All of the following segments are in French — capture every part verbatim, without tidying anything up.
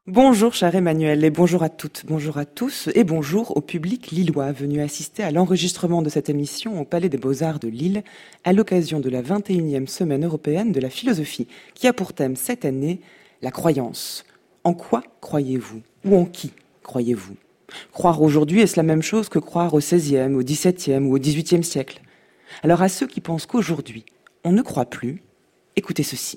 Bonjour cher Emmanuel et bonjour à toutes, bonjour à tous et bonjour au public lillois venu assister à l'enregistrement de cette émission au Palais des Beaux-Arts de Lille à l'occasion de la vingt et unième Semaine européenne de la philosophie qui a pour thème cette année la croyance. En quoi croyez-vous ? Ou en qui croyez-vous ? Croire aujourd'hui est-ce la même chose que croire au seizième, au dix-septième ou au dix-huitième siècle ? Alors à ceux qui pensent qu'aujourd'hui on ne croit plus, écoutez ceci.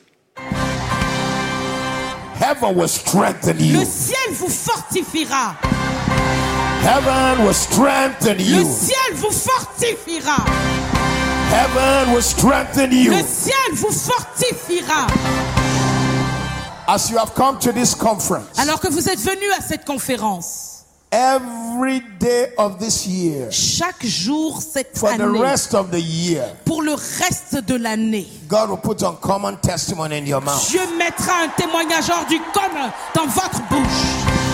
Heaven will strengthen you. Le ciel vous fortifiera. Heaven will strengthen you. Le ciel vous fortifiera. Heaven will strengthen you. Le ciel vous fortifiera. As you have come to this conference, Alors que vous êtes venus à cette conférence, every day of this year, chaque jour cette for the année, rest of the year, pour le reste de l'année, God will put uncommon testimony in your mouth. Dieu mettra un témoignage hors du commun dans votre bouche.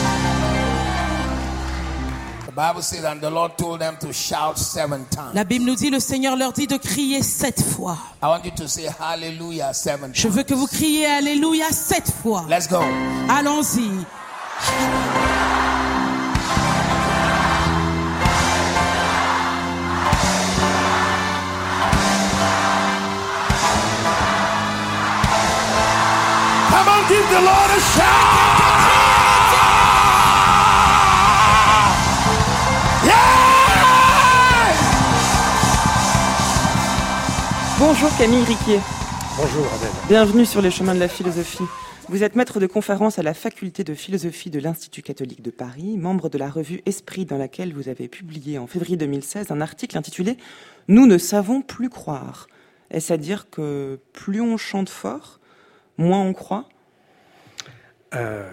The Bible says, and the Lord told them to shout seven times. La Bible nous dit, le Seigneur leur dit de crier sept fois. I want you to say hallelujah seven Je times. veux que vous criez Alléluia sept fois. Let's go. Allons-y. Come on, give the Lord a shout. Yeah! Bonjour Camille Riquier. Bonjour Adèle. Bienvenue sur les chemins de la philosophie. Vous êtes maître de conférence à la faculté de philosophie de l'Institut catholique de Paris, membre de la revue Esprit dans laquelle vous avez publié en février deux mille seize un article intitulé « Nous ne savons plus croire ». Est-ce à dire que plus on chante fort, moins on croit ? Euh,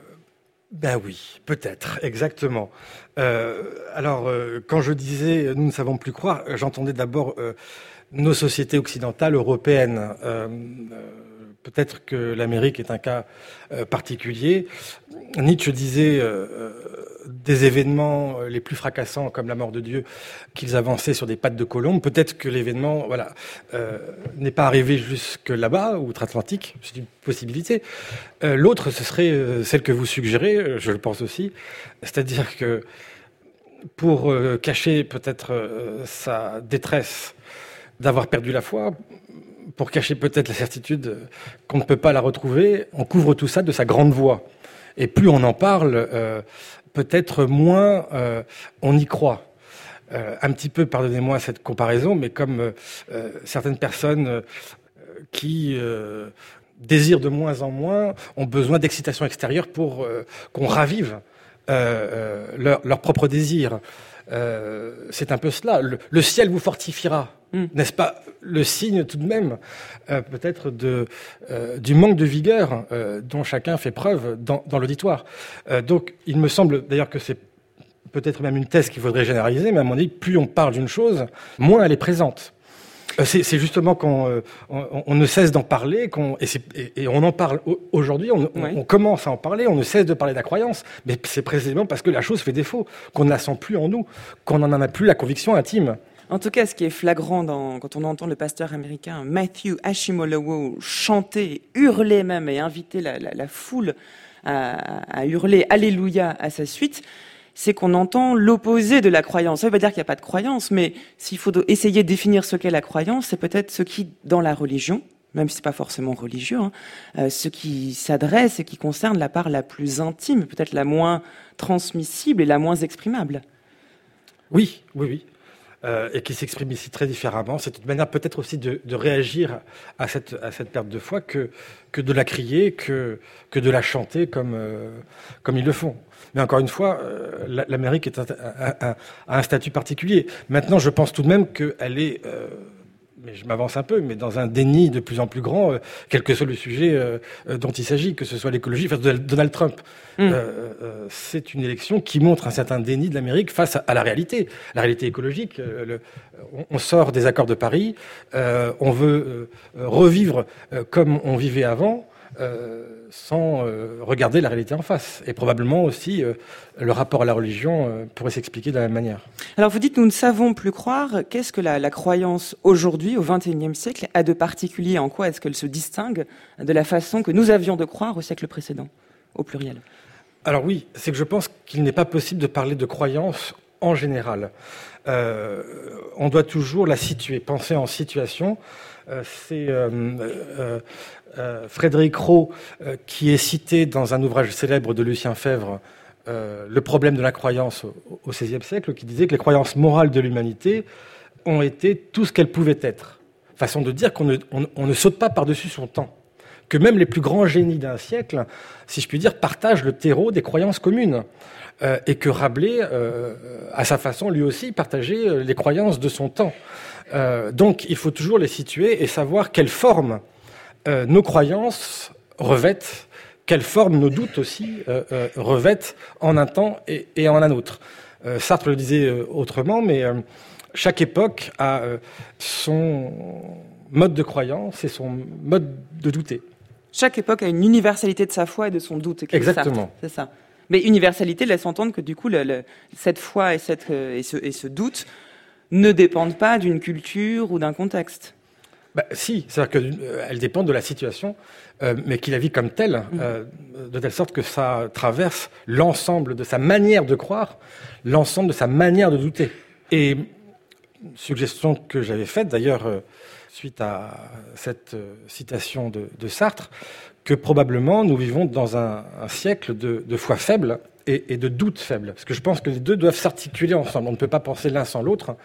ben oui, peut-être, exactement. Euh, alors, euh, quand je disais « nous ne savons plus croire », j'entendais d'abord euh, nos sociétés occidentales, européennes. Euh, euh, peut-être que l'Amérique est un cas euh, particulier. Nietzsche disait euh, euh, des événements les plus fracassants, comme la mort de Dieu, qu'ils avançaient sur des pattes de colombe. Peut-être que l'événement, voilà, euh, n'est pas arrivé jusque là-bas, outre-Atlantique. C'est une possibilité. Euh, l'autre, ce serait euh, celle que vous suggérez, je le pense aussi. C'est-à-dire que pour euh, cacher peut-être euh, sa détresse d'avoir perdu la foi, pour cacher peut-être la certitude qu'on ne peut pas la retrouver, on couvre tout ça de sa grande voix. Et plus on en parle, euh, peut-être moins euh, on y croit. Euh, un petit peu, pardonnez-moi cette comparaison, mais comme euh, certaines personnes euh, qui euh, désirent de moins en moins ont besoin d'excitation extérieure pour euh, qu'on ravive euh, euh, leur, leur propre désir. Euh, c'est un peu cela. Le, le ciel vous fortifiera. Mmh. N'est-ce pas le signe tout de même euh, peut-être de, euh, du manque de vigueur euh, dont chacun fait preuve dans, dans l'auditoire. Euh, donc il me semble d'ailleurs que c'est peut-être même une thèse qu'il faudrait généraliser, mais à mon avis, plus on parle d'une chose, moins elle est présente. Euh, c'est, c'est justement qu'on euh, on, on ne cesse d'en parler, qu'on, et, c'est, et, et on en parle aujourd'hui, on, on, ouais. on commence à en parler, on ne cesse de parler de la croyance, mais c'est précisément parce que la chose fait défaut, qu'on ne la sent plus en nous, qu'on n'en a plus la conviction intime. En tout cas, ce qui est flagrant dans, quand on entend le pasteur américain Matthew Ashimolowo chanter, hurler même et inviter la, la, la foule à, à hurler Alléluia à sa suite, c'est qu'on entend l'opposé de la croyance. Ça ne veut pas dire qu'il n'y a pas de croyance, mais s'il faut essayer de définir ce qu'est la croyance, c'est peut-être ce qui, dans la religion, même si c'est pas forcément religieux, hein, euh, ce qui s'adresse et qui concerne la part la plus intime, peut-être la moins transmissible et la moins exprimable. Oui, oui, oui. Euh, et qui s'exprime ici très différemment. C'est une manière peut-être aussi de, de réagir à cette, à cette perte de foi que, que de la crier, que, que de la chanter comme, euh, comme ils le font. Mais encore une fois, euh, l'Amérique est un, un, un, a un statut particulier. Maintenant, je pense tout de même qu'elle est... Euh, mais je m'avance un peu, mais dans un déni de plus en plus grand, euh, quel que soit le sujet euh, dont il s'agit, que ce soit l'écologie, enfin Donald Trump. Mmh. Euh, euh, c'est une élection qui montre un certain déni de l'Amérique face à, à la réalité. La réalité écologique, euh, le, on, on sort des accords de Paris, euh, on veut euh, revivre euh, comme on vivait avant, euh, sans euh, regarder la réalité en face. Et probablement aussi, euh, le rapport à la religion euh, pourrait s'expliquer de la même manière. Alors vous dites, nous ne savons plus croire. Qu'est-ce que la, la croyance aujourd'hui, au vingt et unième siècle, a de particulier ? En quoi est-ce qu'elle se distingue de la façon que nous avions de croire au siècle précédent, au pluriel ? Alors oui, c'est que je pense qu'il n'est pas possible de parler de croyance en général. Euh, on doit toujours la situer, penser en situation. Euh, c'est euh, euh, euh, Frédéric Roux euh, qui est cité dans un ouvrage célèbre de Lucien Febvre, euh, Le problème de la croyance au, au seizième siècle, qui disait que les croyances morales de l'humanité ont été tout ce qu'elles pouvaient être. Façon de dire qu'on ne, on, on ne saute pas par-dessus son temps. Que même les plus grands génies d'un siècle, si je puis dire, partagent le terreau des croyances communes. Euh, et que Rabelais, euh, à sa façon, lui aussi, partageait les croyances de son temps. Euh, donc, il faut toujours les situer et savoir quelle forme euh, nos croyances revêtent, quelle forme nos doutes aussi euh, euh, revêtent en un temps et, et en un autre. Euh, Sartre le disait euh, autrement, mais euh, chaque époque a euh, son mode de croyance et son mode de douter. Chaque époque a une universalité de sa foi et de son doute. Exactement. Sartre, c'est ça. Mais universalité laisse entendre que du coup, le, le, cette foi et, cette, et, ce, et ce doute ne dépendent pas d'une culture ou d'un contexte. Bah, si, c'est-à-dire qu'elle euh, dépend de la situation, euh, mais qu'il la vit comme telle, euh, de telle sorte que ça traverse l'ensemble de sa manière de croire, l'ensemble de sa manière de douter. Et une suggestion que j'avais faite, d'ailleurs, euh, suite à cette euh, citation de, de Sartre, que probablement nous vivons dans un, un siècle de, de foi faible et, et de doute faible. Parce que je pense que les deux doivent s'articuler ensemble. On ne peut pas penser l'un sans l'autre.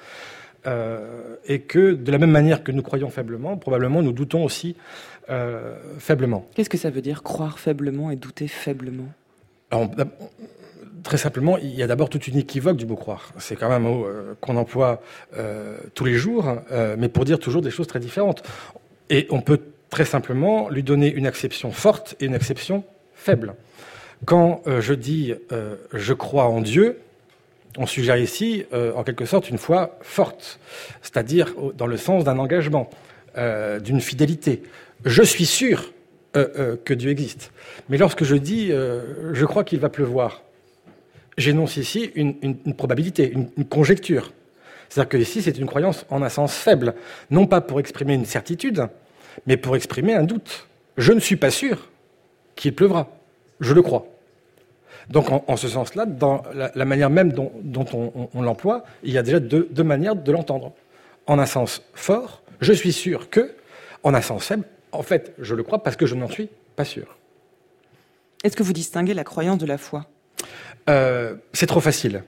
Euh, et que de la même manière que nous croyons faiblement, probablement nous doutons aussi euh, faiblement. Qu'est-ce que ça veut dire, croire faiblement et douter faiblement ? Alors, très simplement, il y a d'abord toute une équivoque du mot croire. C'est quand même un mot euh, qu'on emploie euh, tous les jours, euh, mais pour dire toujours des choses très différentes. Et on peut très simplement lui donner une acception forte et une acception faible. Quand euh, je dis euh, « je crois en Dieu », on suggère ici, euh, en quelque sorte, une foi forte, c'est-à-dire dans le sens d'un engagement, euh, d'une fidélité. Je suis sûr euh, euh, que Dieu existe. Mais lorsque je dis euh, « je crois qu'il va pleuvoir », j'énonce ici une, une, une probabilité, une, une conjecture. C'est-à-dire que ici, c'est une croyance en un sens faible, non pas pour exprimer une certitude, mais pour exprimer un doute. Je ne suis pas sûr qu'il pleuvra. Je le crois. Donc, en, en ce sens-là, dans la, la manière même dont, dont on, on, on l'emploie, il y a déjà deux, deux manières de l'entendre. En un sens fort, je suis sûr que, en un sens faible, en fait, je le crois parce que je n'en suis pas sûr. Est-ce que vous distinguez la croyance de la foi ? euh, C'est trop facile.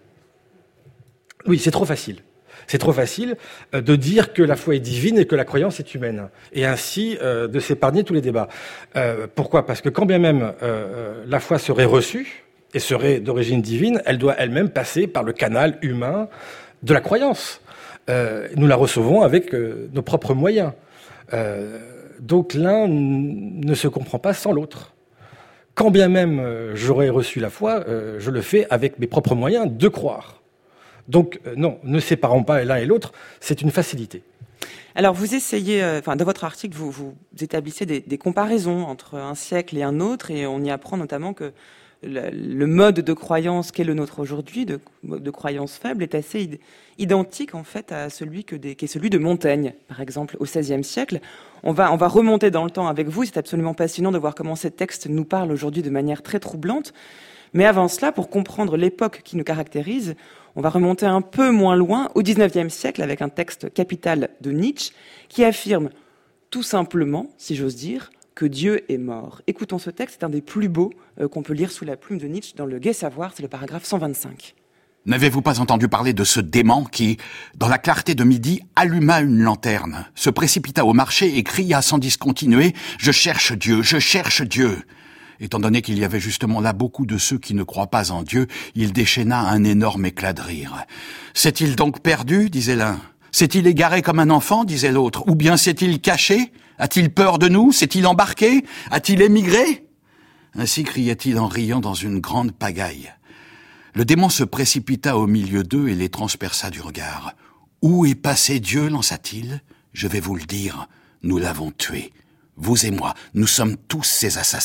Oui, c'est trop facile. C'est trop facile de dire que la foi est divine et que la croyance est humaine, et ainsi euh, de s'épargner tous les débats. Euh, pourquoi ? Parce que quand bien même euh, la foi serait reçue et serait d'origine divine, elle doit elle-même passer par le canal humain de la croyance. Euh, nous la recevons avec euh, nos propres moyens. Euh, donc l'un ne se comprend pas sans l'autre. Quand bien même euh, j'aurais reçu la foi, euh, je le fais avec mes propres moyens de croire. Donc, euh, non, ne séparons pas l'un et l'autre, c'est une facilité. Alors, vous essayez, euh, enfin, dans votre article, vous, vous établissez des, des comparaisons entre un siècle et un autre, et on y apprend notamment que le, le mode de croyance qu'est le nôtre aujourd'hui, de, de croyance faible, est assez id- identique, en fait, à celui que des, qui est celui de Montaigne, par exemple, au seizième siècle. On va, on va remonter dans le temps avec vous, c'est absolument passionnant de voir comment ces textes nous parlent aujourd'hui de manière très troublante. Mais avant cela, pour comprendre l'époque qui nous caractérise, on va remonter un peu moins loin, au dix-neuvième siècle, avec un texte capital de Nietzsche, qui affirme tout simplement, si j'ose dire, que Dieu est mort. Écoutons ce texte, c'est un des plus beaux euh, qu'on peut lire sous la plume de Nietzsche dans le Gai Savoir, c'est le paragraphe cent vingt-cinq. N'avez-vous pas entendu parler de ce dément qui, dans la clarté de midi, alluma une lanterne, se précipita au marché et cria sans discontinuer « Je cherche Dieu, je cherche Dieu !» Étant donné qu'il y avait justement là beaucoup de ceux qui ne croient pas en Dieu, il déchaîna un énorme éclat de rire. « S'est-il donc perdu ?» disait l'un. « S'est-il égaré comme un enfant ?» disait l'autre. « Ou bien s'est-il caché ? A-t-il peur de nous ? S'est-il embarqué ? A-t-il émigré ?» Ainsi criait-il en riant dans une grande pagaille. Le démon se précipita au milieu d'eux et les transperça du regard. « Où est passé Dieu ?» lança-t-il. « Je vais vous le dire, nous l'avons tué. Vous et moi, nous sommes tous ses assassins. »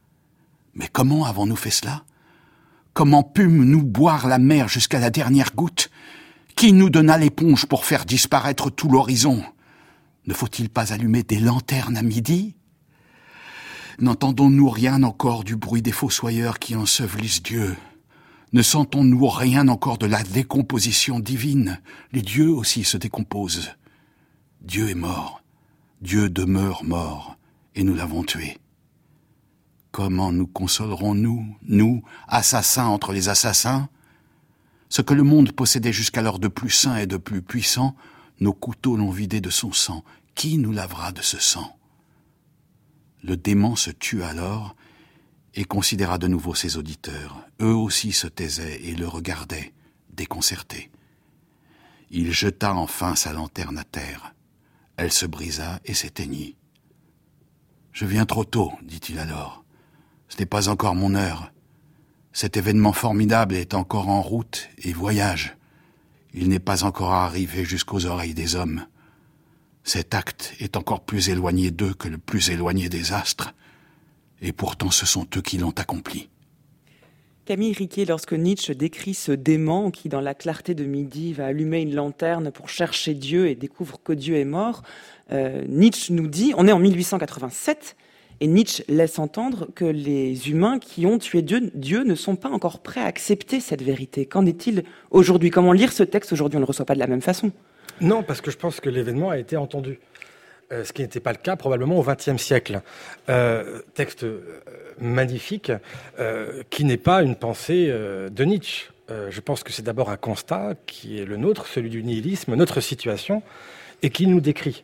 Mais comment avons-nous fait cela ? Comment pûmes-nous boire la mer jusqu'à la dernière goutte ? Qui nous donna l'éponge pour faire disparaître tout l'horizon ? Ne faut-il pas allumer des lanternes à midi ? N'entendons-nous rien encore du bruit des fossoyeurs qui ensevelissent Dieu? Ne sentons-nous rien encore de la décomposition divine? Les dieux aussi se décomposent. Dieu est mort. Dieu demeure mort, et nous l'avons tué. Comment nous consolerons-nous, nous, assassins entre les assassins? Ce que le monde possédait jusqu'alors de plus saint et de plus puissant, nos couteaux l'ont vidé de son sang. Qui nous lavera de ce sang? Le dément se tut alors et considéra de nouveau ses auditeurs. Eux aussi se taisaient et le regardaient, déconcertés. Il jeta enfin sa lanterne à terre. Elle se brisa et s'éteignit. « Je viens trop tôt, dit-il alors. Ce n'est pas encore mon heure. Cet événement formidable est encore en route et voyage. Il n'est pas encore arrivé jusqu'aux oreilles des hommes. Cet acte est encore plus éloigné d'eux que le plus éloigné des astres, et pourtant ce sont eux qui l'ont accompli. » Camille Riquet, lorsque Nietzsche décrit ce dément qui, dans la clarté de midi, va allumer une lanterne pour chercher Dieu et découvre que Dieu est mort, euh, Nietzsche nous dit, on est en mille huit cent quatre-vingt-sept, et Nietzsche laisse entendre que les humains qui ont tué Dieu, Dieu ne sont pas encore prêts à accepter cette vérité. Qu'en est-il aujourd'hui? Comment lire ce texte aujourd'hui? On ne le reçoit pas de la même façon. Non, parce que je pense que l'événement a été entendu. Euh, ce qui n'était pas le cas probablement au vingtième siècle. Euh, texte euh, magnifique, euh, qui n'est pas une pensée euh, de Nietzsche. Euh, je pense que c'est d'abord un constat qui est le nôtre, celui du nihilisme, notre situation, et qui nous décrit.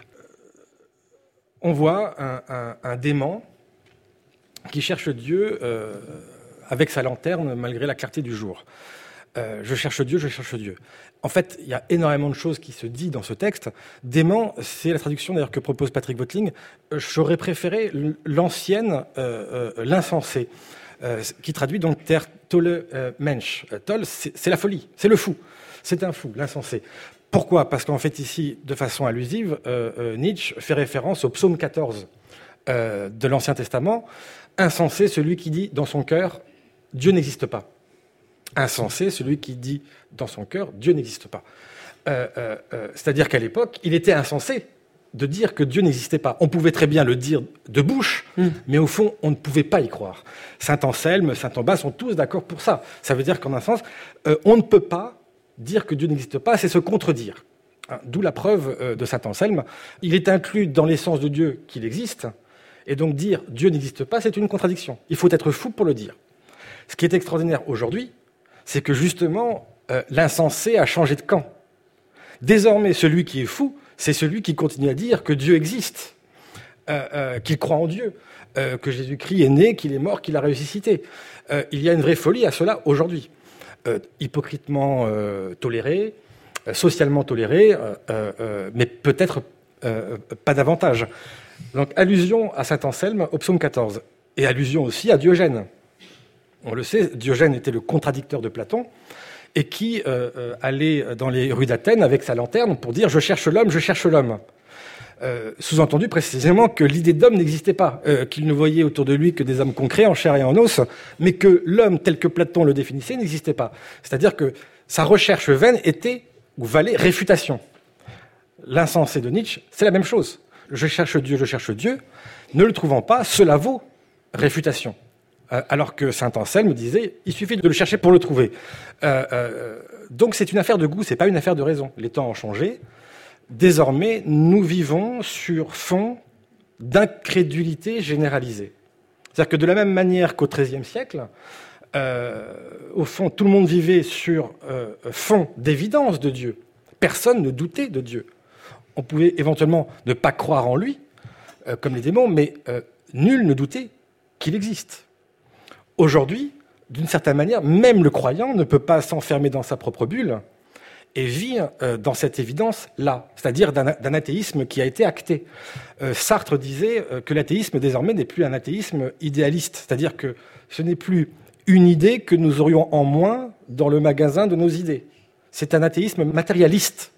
On voit un, un, un dément qui cherche Dieu euh, avec sa lanterne malgré la clarté du jour. Euh, je cherche Dieu, je cherche Dieu. En fait, il y a énormément de choses qui se disent dans ce texte. Dément, c'est la traduction d'ailleurs que propose Patrick Watling. J'aurais préféré l'ancienne, euh, euh, l'insensé, euh, qui traduit donc der tolle euh, Mensch. Toll, c'est la folie, c'est le fou, c'est un fou, l'insensé. Pourquoi? Parce qu'en fait ici, de façon allusive, euh, euh, Nietzsche fait référence au psaume quatorze euh, de l'Ancien Testament. Insensé, celui qui dit dans son cœur, Dieu n'existe pas. Insensé, celui qui dit dans son cœur, Dieu n'existe pas. Euh, euh, euh, c'est-à-dire qu'à l'époque, il était insensé de dire que Dieu n'existait pas. On pouvait très bien le dire de bouche, mmh. mais au fond, on ne pouvait pas y croire. Saint Anselme, Saint Thomas sont tous d'accord pour ça. Ça veut dire qu'en un sens, euh, on ne peut pas dire que Dieu n'existe pas, c'est se contredire. Hein, d'où la preuve euh, de Saint Anselme. Il est inclus dans l'essence de Dieu qu'il existe, et donc dire Dieu n'existe pas, c'est une contradiction. Il faut être fou pour le dire. Ce qui est extraordinaire aujourd'hui, c'est que justement, euh, l'insensé a changé de camp. Désormais, celui qui est fou, c'est celui qui continue à dire que Dieu existe, euh, euh, qu'il croit en Dieu, euh, que Jésus-Christ est né, qu'il est mort, qu'il a ressuscité. Euh, il y a une vraie folie à cela aujourd'hui. Euh, hypocritement euh, toléré, euh, socialement toléré, euh, euh, mais peut-être euh, pas davantage. Donc, allusion à saint Anselme au psaume quatorze, et allusion aussi à Diogène. On le sait, Diogène était le contradicteur de Platon, et qui euh, euh, allait dans les rues d'Athènes avec sa lanterne pour dire « je cherche l'homme, je cherche l'homme euh, ». Sous-entendu précisément que l'idée d'homme n'existait pas, euh, qu'il ne voyait autour de lui que des hommes concrets, en chair et en os, mais que l'homme tel que Platon le définissait n'existait pas. C'est-à-dire que sa recherche vaine était, ou valait, réfutation. L'insensé de Nietzsche, c'est la même chose. Je cherche Dieu, je cherche Dieu. Ne le trouvant pas, cela vaut réfutation. Alors que saint Anselme disait, il suffit de le chercher pour le trouver. Euh, euh, donc c'est une affaire de goût, c'est pas une affaire de raison. Les temps ont changé. Désormais, nous vivons sur fond d'incrédulité généralisée. C'est-à-dire que de la même manière qu'au treizième siècle, euh, au fond, tout le monde vivait sur euh, fond d'évidence de Dieu. Personne ne doutait de Dieu. On pouvait éventuellement ne pas croire en lui, euh, comme les démons, mais euh, nul ne doutait qu'il existe. Aujourd'hui, d'une certaine manière, même le croyant ne peut pas s'enfermer dans sa propre bulle et vit euh, dans cette évidence-là, c'est-à-dire d'un, d'un athéisme qui a été acté. Euh, Sartre disait euh, que l'athéisme, désormais, n'est plus un athéisme idéaliste, c'est-à-dire que ce n'est plus une idée que nous aurions en moins dans le magasin de nos idées. C'est un athéisme matérialiste.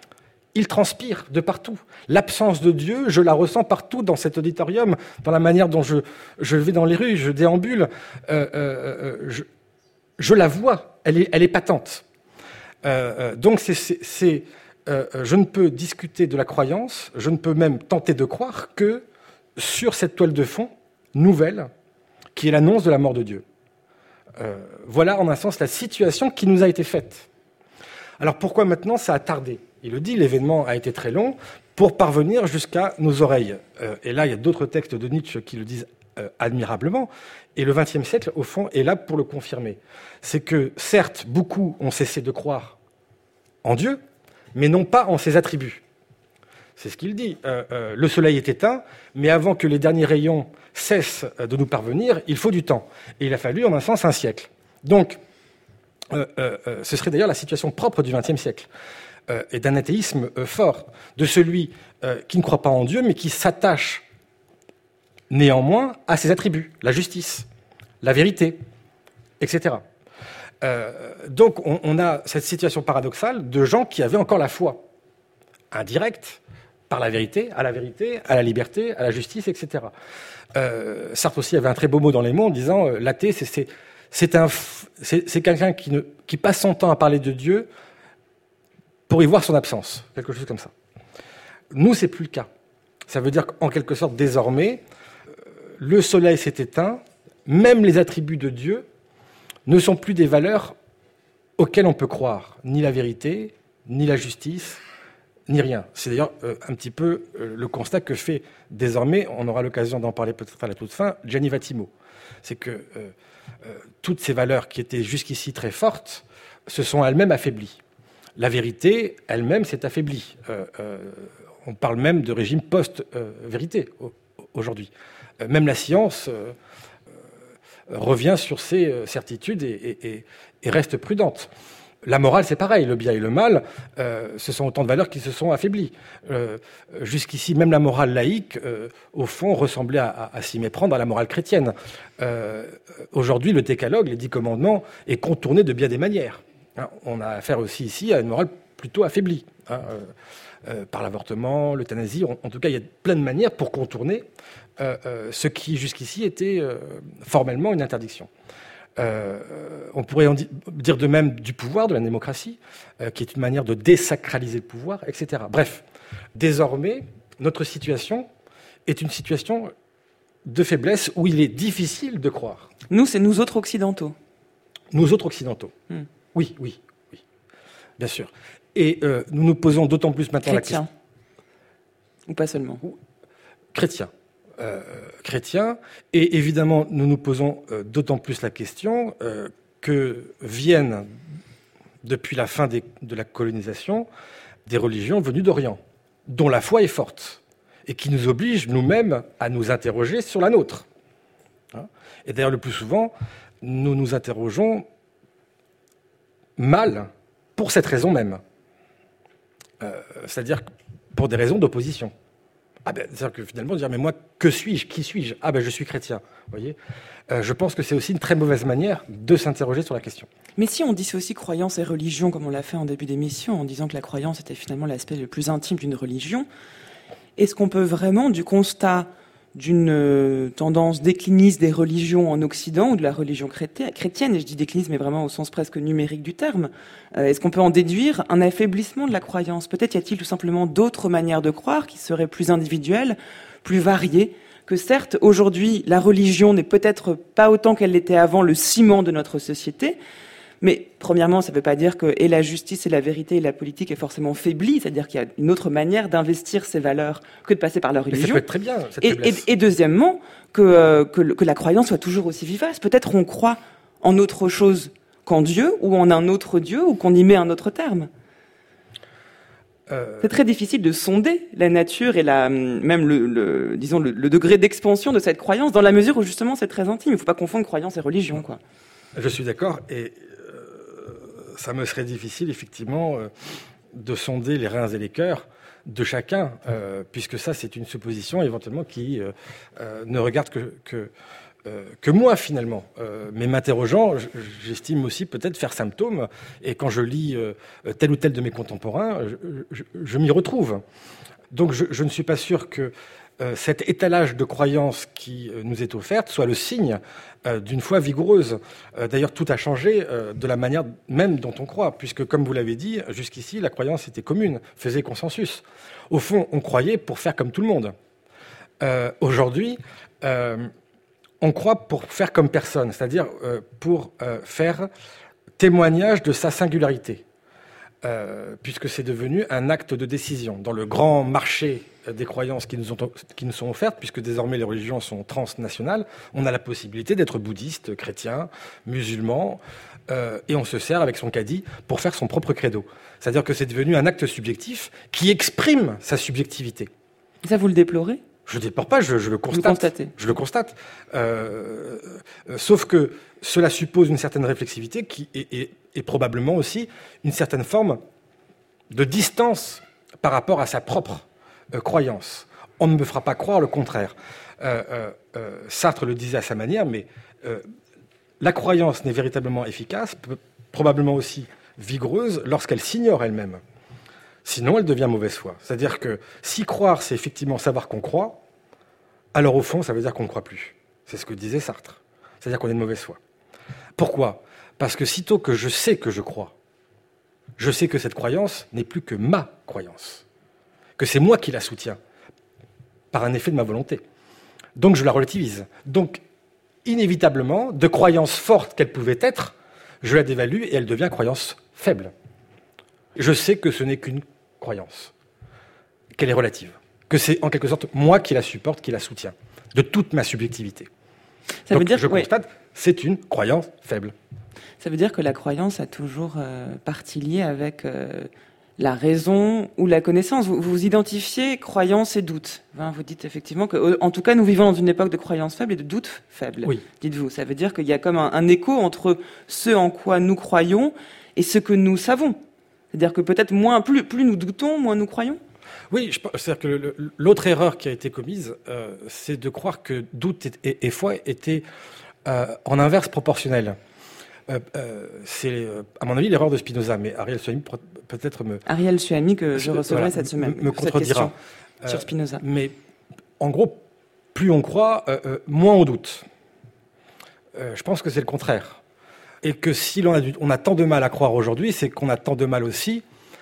Il transpire de partout. L'absence de Dieu, je la ressens partout dans cet auditorium, dans la manière dont je, je vais dans les rues, je déambule. Euh, euh, je, je la vois, elle est, elle est patente. Euh, donc, c'est, c'est, c'est, euh, je ne peux discuter de la croyance, je ne peux même tenter de croire que sur cette toile de fond, nouvelle qui est l'annonce de la mort de Dieu. Euh, voilà en un sens la situation qui nous a été faite. Alors pourquoi maintenant ça a tardé ? Il le dit, l'événement a été très long pour parvenir jusqu'à nos oreilles. Euh, et là, il y a d'autres textes de Nietzsche qui le disent euh, admirablement. Et le vingtième siècle, au fond, est là pour le confirmer. C'est que, certes, beaucoup ont cessé de croire en Dieu, mais non pas en ses attributs. C'est ce qu'il dit. Euh, euh, le soleil est éteint, mais avant que les derniers rayons cessent de nous parvenir, il faut du temps. Et il a fallu, en un sens, un siècle. Donc, euh, euh, ce serait d'ailleurs la situation propre du vingtième siècle. Euh, et d'un athéisme euh, fort, de celui euh, qui ne croit pas en Dieu, mais qui s'attache néanmoins à ses attributs, la justice, la vérité, et cetera. Euh, donc on, on a cette situation paradoxale de gens qui avaient encore la foi indirecte par la vérité, à la vérité, à la liberté, à la justice, et cetera. Euh, Sartre aussi avait un très beau mot dans Les Mots en disant euh, l'athée, c'est, c'est, c'est, un, c'est, c'est quelqu'un qui, ne, qui passe son temps à parler de Dieu pour y voir son absence, quelque chose comme ça. Nous, c'est plus le cas. Ça veut dire qu'en quelque sorte, désormais, le soleil s'est éteint, même les attributs de Dieu ne sont plus des valeurs auxquelles on peut croire, ni la vérité, ni la justice, ni rien. C'est d'ailleurs euh, un petit peu euh, le constat que fait désormais, on aura l'occasion d'en parler peut-être à la toute fin, Gianni Vattimo. C'est que euh, euh, toutes ces valeurs qui étaient jusqu'ici très fortes se sont elles-mêmes affaiblies. La vérité elle-même s'est affaiblie. Euh, euh, on parle même de régime post-vérité euh, aujourd'hui. Euh, même la science euh, euh, revient sur ses euh, certitudes et, et, et, et reste prudente. La morale, c'est pareil. Le bien et le mal, euh, ce sont autant de valeurs qui se sont affaiblies. Euh, jusqu'ici, même la morale laïque, euh, au fond, ressemblait à, à, à s'y méprendre à la morale chrétienne. Euh, aujourd'hui, le décalogue, les dix commandements, est contourné de bien des manières. Hein, on a affaire aussi ici à une morale plutôt affaiblie. Hein, euh, euh, par l'avortement, l'euthanasie, en, en tout cas, il y a plein de manières pour contourner euh, euh, ce qui, jusqu'ici, était euh, formellement une interdiction. Euh, on pourrait en di- dire de même du pouvoir, de la démocratie, euh, qui est une manière de désacraliser le pouvoir, et cetera. Bref, désormais, notre situation est une situation de faiblesse où il est difficile de croire. Nous, c'est nous autres occidentaux. Nous autres occidentaux. Hmm. Oui, oui, oui, bien sûr. Et euh, nous nous posons d'autant plus maintenant Chrétiens. la question. Ou pas seulement. Chrétiens. Euh, chrétiens, et évidemment nous nous posons euh, d'autant plus la question euh, que viennent depuis la fin des, de la colonisation des religions venues d'Orient, dont la foi est forte et qui nous obligent nous-mêmes à nous interroger sur la nôtre. Hein ? Et d'ailleurs le plus souvent nous nous interrogeons mal pour cette raison même, euh, c'est-à-dire pour des raisons d'opposition. Ah ben, c'est-à-dire que finalement, dire, mais moi, que suis-je ? Qui suis-je ? Ah ben, je suis chrétien. Vous voyez ? euh, Je pense que c'est aussi une très mauvaise manière de s'interroger sur la question. Mais si on dissocie croyance et religion, comme on l'a fait en début d'émission, en disant que la croyance était finalement l'aspect le plus intime d'une religion, est-ce qu'on peut vraiment, du constat d'une euh, tendance décliniste des religions en Occident, ou de la religion chrétienne, et je dis décliniste, mais vraiment au sens presque numérique du terme, euh, est-ce qu'on peut en déduire un affaiblissement de la croyance ? Peut-être y a-t-il tout simplement d'autres manières de croire qui seraient plus individuelles, plus variées, que certes, aujourd'hui, la religion n'est peut-être pas autant qu'elle l'était avant le ciment de notre société, mais premièrement, ça ne veut pas dire que et la justice et la vérité et la politique est forcément faiblie, c'est-à-dire qu'il y a une autre manière d'investir ces valeurs que de passer par la religion. Mais ça peut être très bien, cette et, faiblesse. Et, et deuxièmement, que, euh, que, que la croyance soit toujours aussi vivace. Peut-être on croit en autre chose qu'en Dieu, ou en un autre Dieu, ou qu'on y met un autre terme. Euh... C'est très difficile de sonder la nature et la, même le, le, disons le, le degré d'expansion de cette croyance, dans la mesure où justement c'est très intime. Il ne faut pas confondre croyance et religion, quoi. Je suis d'accord, et ça me serait difficile, effectivement, euh, de sonder les reins et les cœurs de chacun, euh, puisque ça, c'est une supposition, éventuellement, qui euh, euh, ne regarde que, que, euh, que moi, finalement. Euh, mais m'interrogeant, j'estime aussi peut-être faire symptôme, et quand je lis euh, tel ou tel de mes contemporains, je, je, je m'y retrouve. Donc, je, je ne suis pas sûr que euh, cet étalage de croyances qui euh, nous est offerte soit le signe euh, d'une foi vigoureuse. Euh, d'ailleurs, tout a changé euh, de la manière même dont on croit, puisque, comme vous l'avez dit, jusqu'ici, la croyance était commune, faisait consensus. Au fond, on croyait pour faire comme tout le monde. Euh, aujourd'hui, euh, on croit pour faire comme personne, c'est-à-dire euh, pour euh, faire témoignage de sa singularité, euh, puisque c'est devenu un acte de décision. Dans le grand marché des croyances qui nous, ont, qui nous sont offertes, puisque désormais les religions sont transnationales, on a la possibilité d'être bouddhiste, chrétien, musulman, euh, et on se sert avec son caddie pour faire son propre credo. C'est-à-dire que c'est devenu un acte subjectif qui exprime sa subjectivité. Et ça, vous le déplorez ? Je ne déplore pas, je, je le constate. Vous le constatez. Je le constate. Euh, euh, sauf que cela suppose une certaine réflexivité qui est, est, est probablement aussi une certaine forme de distance par rapport à sa propre euh, croyance. On ne me fera pas croire le contraire. Euh, euh, euh, Sartre le disait à sa manière, mais euh, la croyance n'est véritablement efficace, peut, probablement aussi vigoureuse, lorsqu'elle s'ignore elle-même. Sinon, elle devient mauvaise foi. C'est-à-dire que si croire, c'est effectivement savoir qu'on croit, alors au fond, ça veut dire qu'on ne croit plus. C'est ce que disait Sartre. C'est-à-dire qu'on est de mauvaise foi. Pourquoi ? Parce que sitôt que je sais que je crois, je sais que cette croyance n'est plus que ma croyance, que c'est moi qui la soutiens, par un effet de ma volonté. Donc je la relativise. Donc, inévitablement, de croyance forte qu'elle pouvait être, je la dévalue et elle devient croyance faible. Je sais que ce n'est qu'une croyance, qu'elle est relative, que c'est en quelque sorte moi qui la supporte, qui la soutiens, de toute ma subjectivité. Ça Donc veut dire, je constate, oui. C'est une croyance faible. Ça veut dire que la croyance a toujours euh, partie liée avec euh, la raison ou la connaissance. Vous, vous identifiez croyance et doute. Hein, vous dites effectivement que, en tout cas, nous vivons dans une époque de croyance faible et de doute faible. Oui. Dites-vous. Ça veut dire qu'il y a comme un, un écho entre ce en quoi nous croyons et ce que nous savons. C'est-à-dire que peut-être moins, plus, plus nous doutons, moins nous croyons. Oui, je, c'est-à-dire que le, l'autre erreur qui a été commise, euh, c'est de croire que doute et, et, et foi étaient euh, en inverse proportionnel. Euh, euh, c'est, euh, à mon avis, l'erreur de Spinoza, mais Ariel Suami peut-être me... Ariel Suami, que je recevrai voilà, cette semaine, me, me contredira euh, sur Spinoza. Mais en gros, plus on croit, euh, euh, moins on doute. Euh, je pense que c'est le contraire. Et que si l'on a, du, on a tant de mal à croire aujourd'hui, c'est qu'on a tant de mal aussi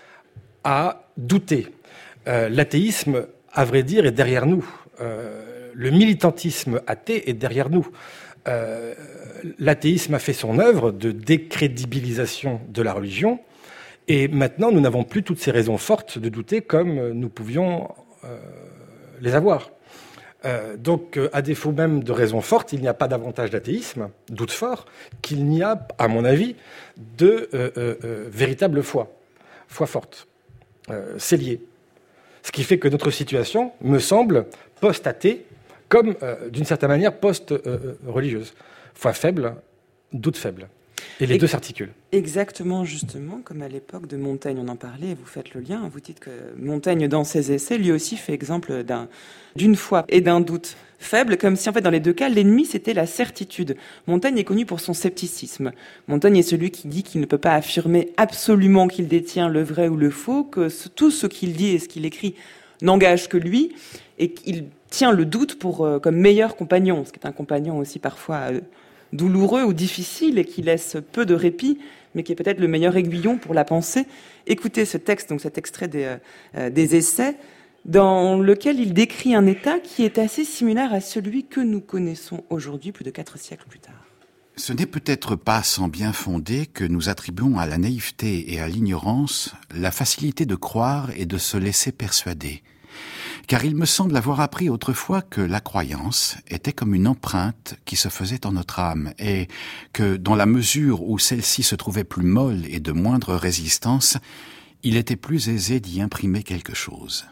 à douter. Euh, l'athéisme, à vrai dire, est derrière nous. Euh, le militantisme athée est derrière nous. Euh, l'athéisme a fait son œuvre de décrédibilisation de la religion, et maintenant nous n'avons plus toutes ces raisons fortes de douter comme nous pouvions euh, les avoir. Euh, donc, euh, à défaut même de raisons fortes, il n'y a pas davantage d'athéisme, doute fort, qu'il n'y a, à mon avis, de euh, euh, euh, véritable foi, foi forte. Euh, c'est lié. Ce qui fait que notre situation me semble post-athée, comme, euh, d'une certaine manière, post-religieuse. Foi faible, doute faible. Et les et deux s'articulent. Exactement, justement, comme à l'époque de Montaigne, on en parlait, et vous faites le lien, vous dites que Montaigne, dans ses essais, lui aussi fait exemple d'un, d'une foi et d'un doute faible, comme si, en fait, dans les deux cas, l'ennemi, c'était la certitude. Montaigne est connu pour son scepticisme. Montaigne est celui qui dit qu'il ne peut pas affirmer absolument qu'il détient le vrai ou le faux, que tout ce qu'il dit et ce qu'il écrit n'engage que lui, et qu'il tient le doute pour, euh, comme meilleur compagnon, ce qui est un compagnon aussi parfois euh, douloureux ou difficile et qui laisse peu de répit, mais qui est peut-être le meilleur aiguillon pour la pensée. Écoutez ce texte, donc cet extrait des, euh, des essais, dans lequel il décrit un état qui est assez similaire à celui que nous connaissons aujourd'hui, plus de quatre siècles plus tard. Ce n'est peut-être pas sans bien fondé que nous attribuons à la naïveté et à l'ignorance la facilité de croire et de se laisser persuader. Car il me semble avoir appris autrefois que la croyance était comme une empreinte qui se faisait en notre âme et que, dans la mesure où celle-ci se trouvait plus molle et de moindre résistance, il était plus aisé d'y imprimer quelque chose.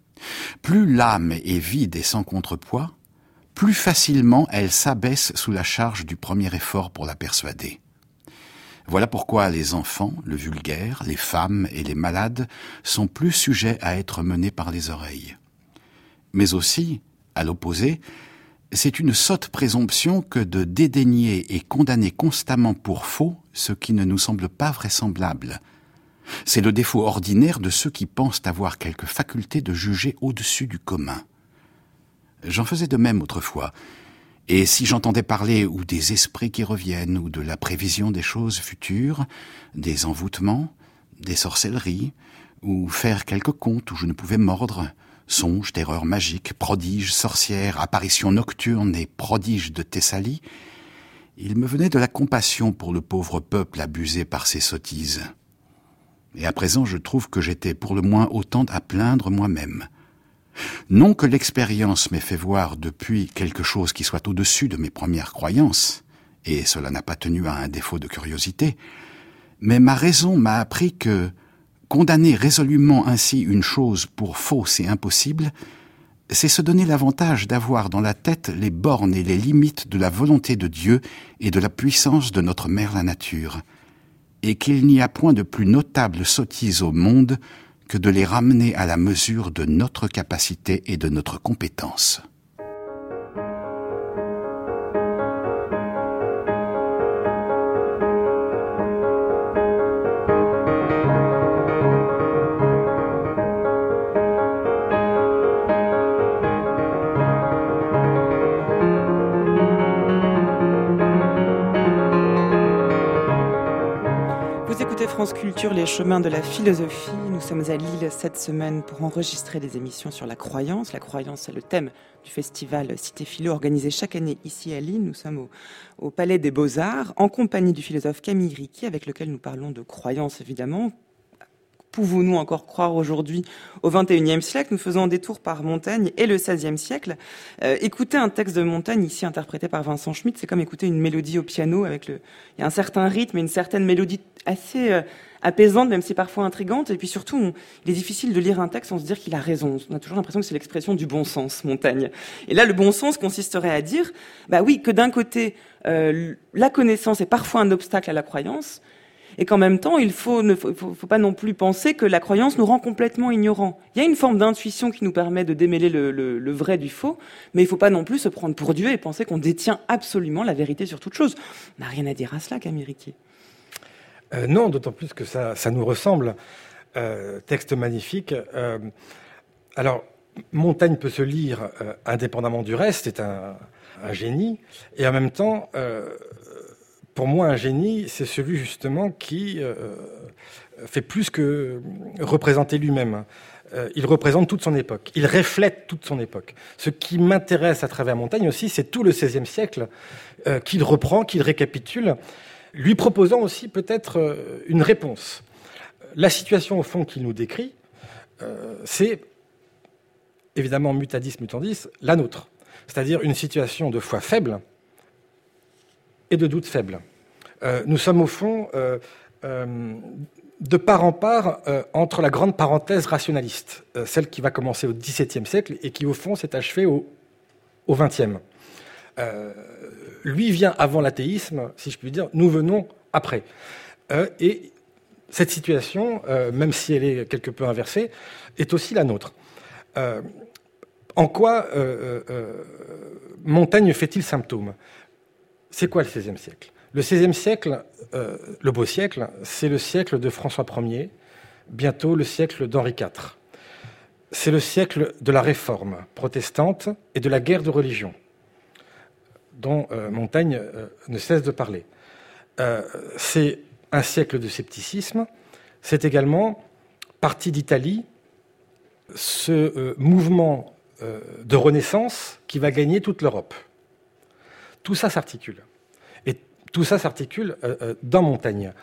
Plus l'âme est vide et sans contrepoids, plus facilement elle s'abaisse sous la charge du premier effort pour la persuader. Voilà pourquoi les enfants, le vulgaire, les femmes et les malades sont plus sujets à être menés par les oreilles. Mais aussi, à l'opposé, c'est une sotte présomption que de dédaigner et condamner constamment pour faux ce qui ne nous semble pas vraisemblable. C'est le défaut ordinaire de ceux qui pensent avoir quelque faculté de juger au-dessus du commun. J'en faisais de même autrefois, et si j'entendais parler ou des esprits qui reviennent, ou de la prévision des choses futures, des envoûtements, des sorcelleries, ou faire quelques contes où je ne pouvais mordre, Songes, terreurs magiques, prodiges, sorcières, apparitions nocturnes et prodiges de Thessalie, il me venait de la compassion pour le pauvre peuple abusé par ces sottises. Et à présent, je trouve que j'étais pour le moins autant à plaindre moi-même. Non que l'expérience m'ait fait voir depuis quelque chose qui soit au-dessus de mes premières croyances, et cela n'a pas tenu à un défaut de curiosité, mais ma raison m'a appris que condamner résolument ainsi une chose pour fausse et impossible, c'est se donner l'avantage d'avoir dans la tête les bornes et les limites de la volonté de Dieu et de la puissance de notre mère la nature, et qu'il n'y a point de plus notable sottise au monde que de les ramener à la mesure de notre capacité et de notre compétence. France Culture, les chemins de la philosophie. Nous sommes à Lille cette semaine pour enregistrer des émissions sur la croyance. La croyance, c'est le thème du festival Cité Philo organisé chaque année ici à Lille. Nous sommes au, au Palais des Beaux-Arts en compagnie du philosophe Camille Riquier avec lequel nous parlons de croyance évidemment. Pouvons-nous encore croire aujourd'hui au vingt et unième siècle? Nous faisons un détour par Montaigne et le seizième siècle. Euh, écouter un texte de Montaigne, ici interprété par Vincent Schmitt, c'est comme écouter une mélodie au piano avec le, il y a un certain rythme et une certaine mélodie assez euh, apaisante, même si parfois intrigante. Et puis surtout, on, il est difficile de lire un texte sans se dire qu'il a raison. On a toujours l'impression que c'est l'expression du bon sens, Montaigne. Et là, le bon sens consisterait à dire, bah oui, que d'un côté, euh, la connaissance est parfois un obstacle à la croyance, et qu'en même temps, il faut ne faut, faut, faut pas non plus penser que la croyance nous rend complètement ignorants. Il y a une forme d'intuition qui nous permet de démêler le, le, le vrai du faux, mais il faut pas non plus se prendre pour Dieu et penser qu'on détient absolument la vérité sur toute chose. On n'a rien à dire à cela, Camille Riquier. Euh, non, d'autant plus que ça, ça nous ressemble. Euh, texte magnifique. Euh, alors, Montaigne peut se lire euh, indépendamment du reste, c'est un, un génie, et en même temps... Euh, Pour moi, un génie, c'est celui justement qui euh, fait plus que représenter lui-même. Euh, il représente toute son époque. Il reflète toute son époque. Ce qui m'intéresse à travers Montaigne aussi, c'est tout le seizième siècle euh, qu'il reprend, qu'il récapitule, lui proposant aussi peut-être euh, une réponse. La situation au fond qu'il nous décrit, euh, c'est évidemment mutadis mutandis, la nôtre. C'est-à-dire une situation de foi faible, et de doute faible. Euh, nous sommes au fond euh, euh, de part en part euh, entre la grande parenthèse rationaliste, euh, celle qui va commencer au dix-septième siècle et qui au fond s'est achevée au, au vingtième. Euh, lui vient avant l'athéisme, si je puis dire, nous venons après. Euh, et cette situation, euh, même si elle est quelque peu inversée, est aussi la nôtre. Euh, en quoi euh, euh, Montaigne fait-il symptôme ? C'est quoi le seizième siècle ? Le seizième siècle, euh, le beau siècle, c'est le siècle de François Ier, bientôt le siècle d'Henri quatre. C'est le siècle de la réforme protestante et de la guerre de religion, dont euh, Montaigne euh, ne cesse de parler. Euh, c'est un siècle de scepticisme, c'est également, parti d'Italie, ce euh, mouvement euh, de renaissance qui va gagner toute l'Europe. Tout ça s'articule. Et tout ça s'articule euh, dans Montaigne.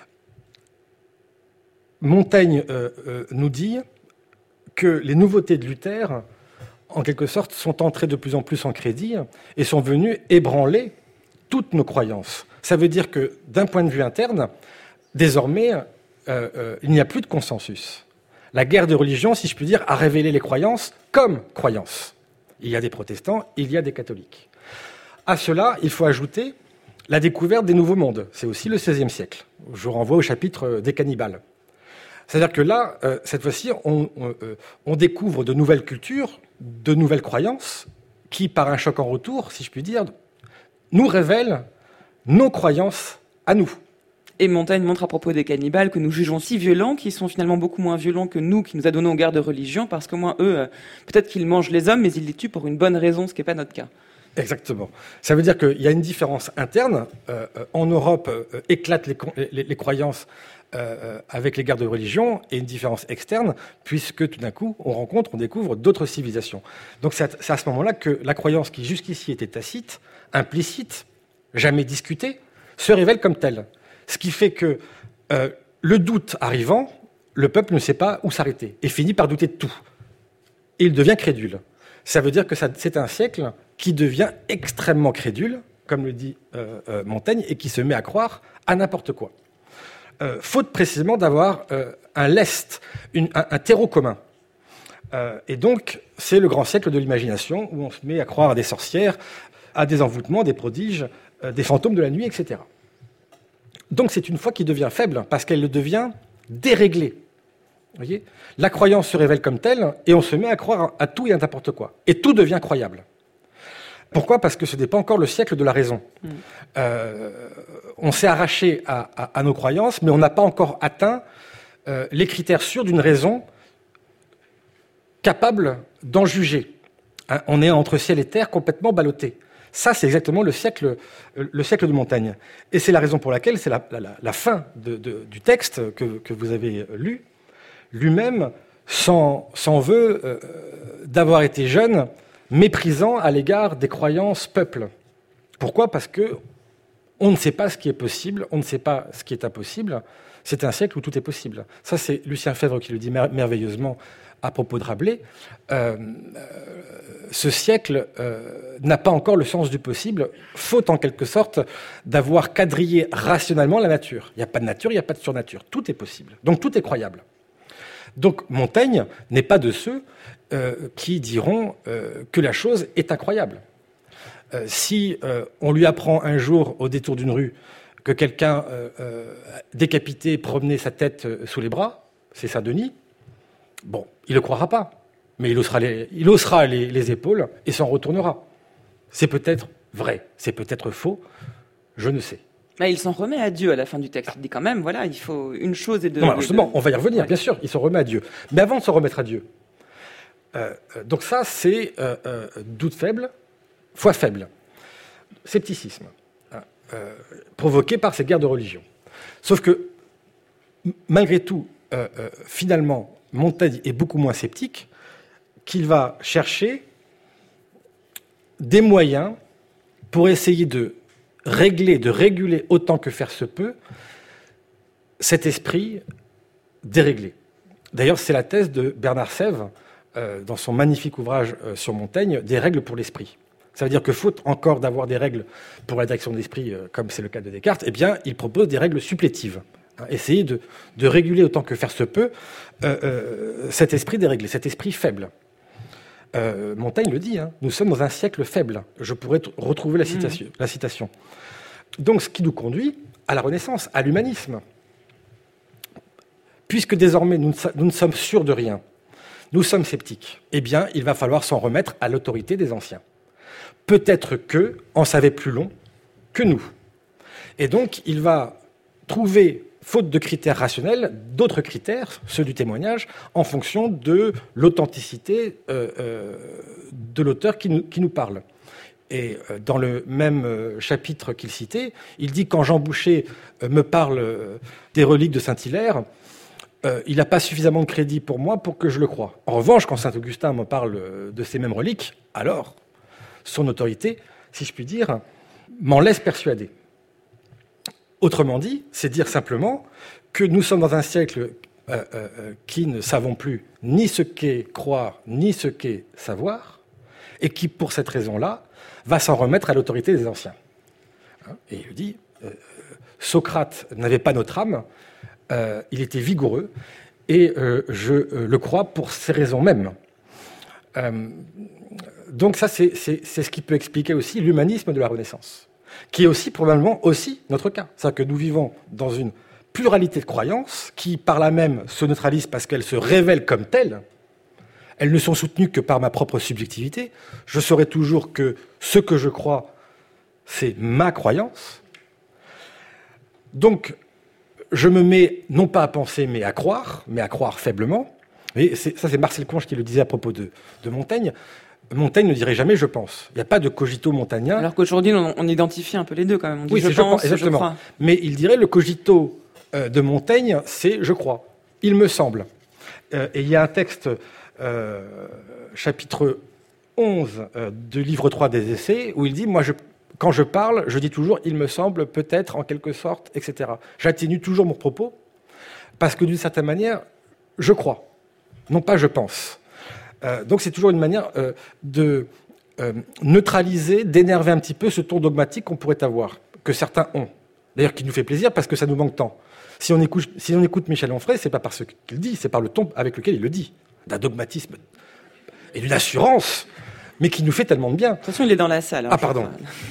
Montaigne euh, euh, nous dit que les nouveautés de Luther, en quelque sorte, sont entrées de plus en plus en crédit et sont venues ébranler toutes nos croyances. Ça veut dire que, d'un point de vue interne, désormais, euh, euh, il n'y a plus de consensus. La guerre de religion, si je puis dire, a révélé les croyances comme croyances. Il y a des protestants, il y a des catholiques. À cela, il faut ajouter la découverte des nouveaux mondes. C'est aussi le seizième siècle. Je vous renvoie au chapitre des cannibales. C'est-à-dire que là, euh, cette fois-ci, on, on, euh, on découvre de nouvelles cultures, de nouvelles croyances, qui, par un choc en retour, si je puis dire, nous révèlent nos croyances à nous. Et Montaigne montre à propos des cannibales que nous jugeons si violents, qu'ils sont finalement beaucoup moins violents que nous, qui nous adonnons aux guerres de religion, parce qu'au moins, eux, euh, peut-être qu'ils mangent les hommes, mais ils les tuent pour une bonne raison, ce qui n'est pas notre cas. Exactement. Ça veut dire qu'il y a une différence interne. Euh, en Europe, euh, éclatent les, les, les croyances euh, avec les guerres de religion, et une différence externe, puisque tout d'un coup, on rencontre, on découvre d'autres civilisations. Donc c'est à, c'est à ce moment-là que la croyance qui jusqu'ici était tacite, implicite, jamais discutée, se révèle comme telle. Ce qui fait que euh, le doute arrivant, le peuple ne sait pas où s'arrêter et finit par douter de tout. Et il devient crédule. Ça veut dire que ça, c'est un siècle qui devient extrêmement crédule, comme le dit euh, euh, Montaigne, et qui se met à croire à n'importe quoi. Euh, faute précisément d'avoir euh, un lest, une, un, un terreau commun. Euh, et donc, c'est le grand siècle de l'imagination, où on se met à croire à des sorcières, à des envoûtements, des prodiges, euh, des fantômes de la nuit, et cetera. Donc c'est une foi qui devient faible, parce qu'elle devient déréglée. Vous voyez ? La croyance se révèle comme telle, et on se met à croire à tout et à n'importe quoi. Et tout devient croyable. Pourquoi ? Parce que ce n'est pas encore le siècle de la raison. Mmh. Euh, on s'est arraché à, à, à nos croyances, mais on n'a pas encore atteint euh, les critères sûrs d'une raison capable d'en juger. Hein, on est entre ciel et terre complètement ballotté. Ça, c'est exactement le siècle, le siècle de Montaigne. Et c'est la raison pour laquelle c'est la, la, la fin de, de, du texte que, que vous avez lu. Lui-même s'en, s'en veut euh, d'avoir été jeune, méprisant à l'égard des croyances peuple. Pourquoi ? Parce que on ne sait pas ce qui est possible, on ne sait pas ce qui est impossible. C'est un siècle où tout est possible. Ça, c'est Lucien Febvre qui le dit mer- merveilleusement à propos de Rabelais. Euh, euh, ce siècle euh, n'a pas encore le sens du possible, faute en quelque sorte d'avoir quadrillé rationnellement la nature. Il n'y a pas de nature, il n'y a pas de surnature. Tout est possible. Donc tout est croyable. Donc Montaigne n'est pas de ceux euh, qui diront euh, que la chose est incroyable. Euh, si euh, on lui apprend un jour au détour d'une rue que quelqu'un euh, euh, décapité promenait sa tête euh, sous les bras, c'est Saint-Denis, bon, il ne le croira pas, mais il haussera, les, il haussera les, les épaules et s'en retournera. C'est peut-être vrai, c'est peut-être faux, je ne sais. Bah, il s'en remet à Dieu à la fin du texte. Il dit quand même, voilà, il faut une chose et de... Non, justement, de... on va y revenir, ouais. Bien sûr, il s'en remet à Dieu. Mais avant de se remettre à Dieu, euh, donc ça, c'est euh, euh, doute faible, foi faible, scepticisme, hein, euh, provoqué par ces guerres de religion. Sauf que, malgré tout, euh, euh, finalement, Montaigne est beaucoup moins sceptique, qu'il va chercher des moyens pour essayer de régler, de réguler autant que faire se peut cet esprit déréglé. D'ailleurs, c'est la thèse de Bernard Sèvres, euh, dans son magnifique ouvrage euh, sur Montaigne, des règles pour l'esprit. Ça veut dire que faute encore d'avoir des règles pour la direction de l'esprit, euh, comme c'est le cas de Descartes, eh bien, il propose des règles supplétives. Hein, essayer de, de réguler autant que faire se peut euh, euh, cet esprit déréglé, cet esprit faible. Euh, Montaigne le dit, hein, nous sommes dans un siècle faible. Je pourrais t- retrouver la citation, mmh. la citation. Donc, ce qui nous conduit à la Renaissance, à l'humanisme. Puisque désormais, nous, nous ne sommes sûrs de rien, nous sommes sceptiques, eh bien, il va falloir s'en remettre à l'autorité des anciens. Peut-être qu'eux en savaient plus long que nous. Et donc, il va trouver, faute de critères rationnels, d'autres critères, ceux du témoignage, en fonction de l'authenticité euh, euh, de l'auteur qui nous, qui nous parle. Et euh, dans le même euh, chapitre qu'il citait, il dit « Quand Jean Boucher euh, me parle euh, des reliques de Saint-Hilaire, euh, il n'a pas suffisamment de crédit pour moi pour que je le croie. En revanche, quand Saint-Augustin me parle euh, de ces mêmes reliques, alors son autorité, si je puis dire, m'en laisse persuader. » Autrement dit, c'est dire simplement que nous sommes dans un siècle euh, euh, qui ne savons plus ni ce qu'est croire, ni ce qu'est savoir, et qui, pour cette raison-là, va s'en remettre à l'autorité des anciens. Hein, et il dit, euh, Socrate n'avait pas notre âme, euh, il était vigoureux, et euh, je euh, le crois pour ces raisons mêmes. Euh, donc ça, c'est, c'est, c'est ce qui peut expliquer aussi l'humanisme de la Renaissance, qui est aussi probablement aussi notre cas. C'est-à-dire que nous vivons dans une pluralité de croyances qui, par là même, se neutralisent parce qu'elles se révèlent comme telles. Elles ne sont soutenues que par ma propre subjectivité. Je saurai toujours que ce que je crois, c'est ma croyance. Donc, je me mets non pas à penser, mais à croire, mais à croire faiblement. Et c'est, ça, c'est Marcel Conche qui le disait à propos de, de Montaigne. Montaigne ne dirait jamais « je pense ». Il n'y a pas de cogito montagnien. Alors qu'aujourd'hui, on, on identifie un peu les deux quand même. On dit oui, je c'est pense, je, pense, exactement. je crois. Mais il dirait le cogito euh, de Montaigne, c'est « je crois ». Il me semble. Euh, et il y a un texte, euh, chapitre onze euh, du livre trois des Essais, où il dit « moi, je, quand je parle, je dis toujours « il me semble, peut-être, en quelque sorte, et cetera » J'atténue toujours mon propos, parce que d'une certaine manière, je crois, non pas je pense. Euh, donc c'est toujours une manière euh, de euh, neutraliser, d'énerver un petit peu ce ton dogmatique qu'on pourrait avoir, que certains ont. D'ailleurs, qui nous fait plaisir parce que ça nous manque tant. Si on écoute, si on écoute Michel Onfray, c'est pas par ce qu'il dit, c'est par le ton avec lequel il le dit, d'un dogmatisme et d'une assurance, mais qui nous fait tellement de bien. De toute façon, il est dans la salle. Hein, ah pardon.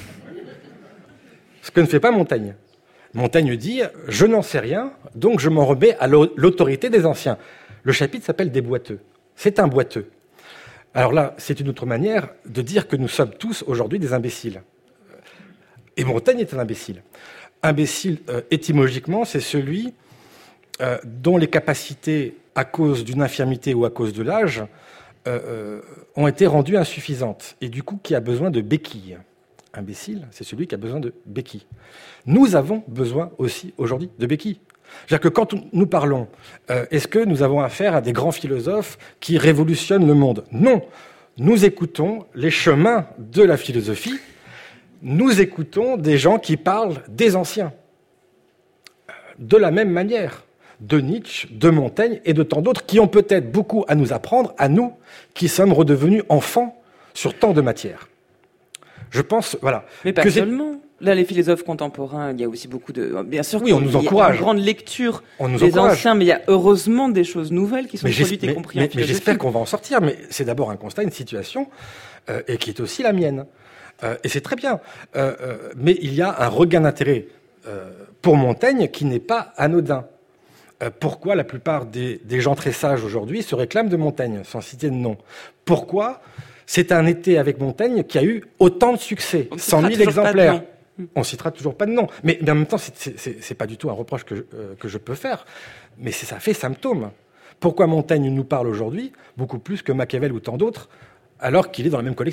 Ce que ne fait pas Montaigne. Montaigne dit « je n'en sais rien, donc je m'en remets à l'autorité des anciens ». Le chapitre s'appelle « Des boiteux ». C'est un boiteux. Alors là, c'est une autre manière de dire que nous sommes tous aujourd'hui des imbéciles. Et Montaigne est un imbécile. Imbécile, euh, étymologiquement, c'est celui euh, dont les capacités, à cause d'une infirmité ou à cause de l'âge, euh, euh, ont été rendues insuffisantes, et du coup qui a besoin de béquilles. Imbécile, c'est celui qui a besoin de béquilles. Nous avons besoin aussi aujourd'hui de béquilles. C'est-à-dire que quand nous parlons, euh, est-ce que nous avons affaire à des grands philosophes qui révolutionnent le monde ? Non. Nous écoutons les chemins de la philosophie, nous écoutons des gens qui parlent des anciens. De la même manière, de Nietzsche, de Montaigne et de tant d'autres qui ont peut-être beaucoup à nous apprendre, à nous, qui sommes redevenus enfants sur tant de matières. Je pense, voilà. Mais pas que seulement. Là, les philosophes contemporains, il y a aussi beaucoup de... Bien sûr, oui, on nous encourage. Il y a une grande lecture on nous des encourage. anciens, mais il y a heureusement des choses nouvelles qui sont mais produites et mais, comprises mais, en philosophie. Mais j'espère qu'on va en sortir, mais c'est d'abord un constat, une situation, euh, et qui est aussi la mienne. Euh, et c'est très bien. Euh, euh, mais il y a un regain d'intérêt euh, pour Montaigne qui n'est pas anodin. Euh, pourquoi la plupart des, des gens très sages aujourd'hui se réclament de Montaigne, sans citer de nom ? Pourquoi c'est un été avec Montaigne qui a eu autant de succès, cent mille exemplaires. On citera toujours pas de nom. Mais, mais en même temps, c'est, c'est, c'est pas du tout un reproche que je, euh, que je peux faire. Mais c'est, ça fait symptôme. Pourquoi Montaigne nous parle aujourd'hui beaucoup plus que Machiavel ou tant d'autres, alors qu'il est dans la même collection ?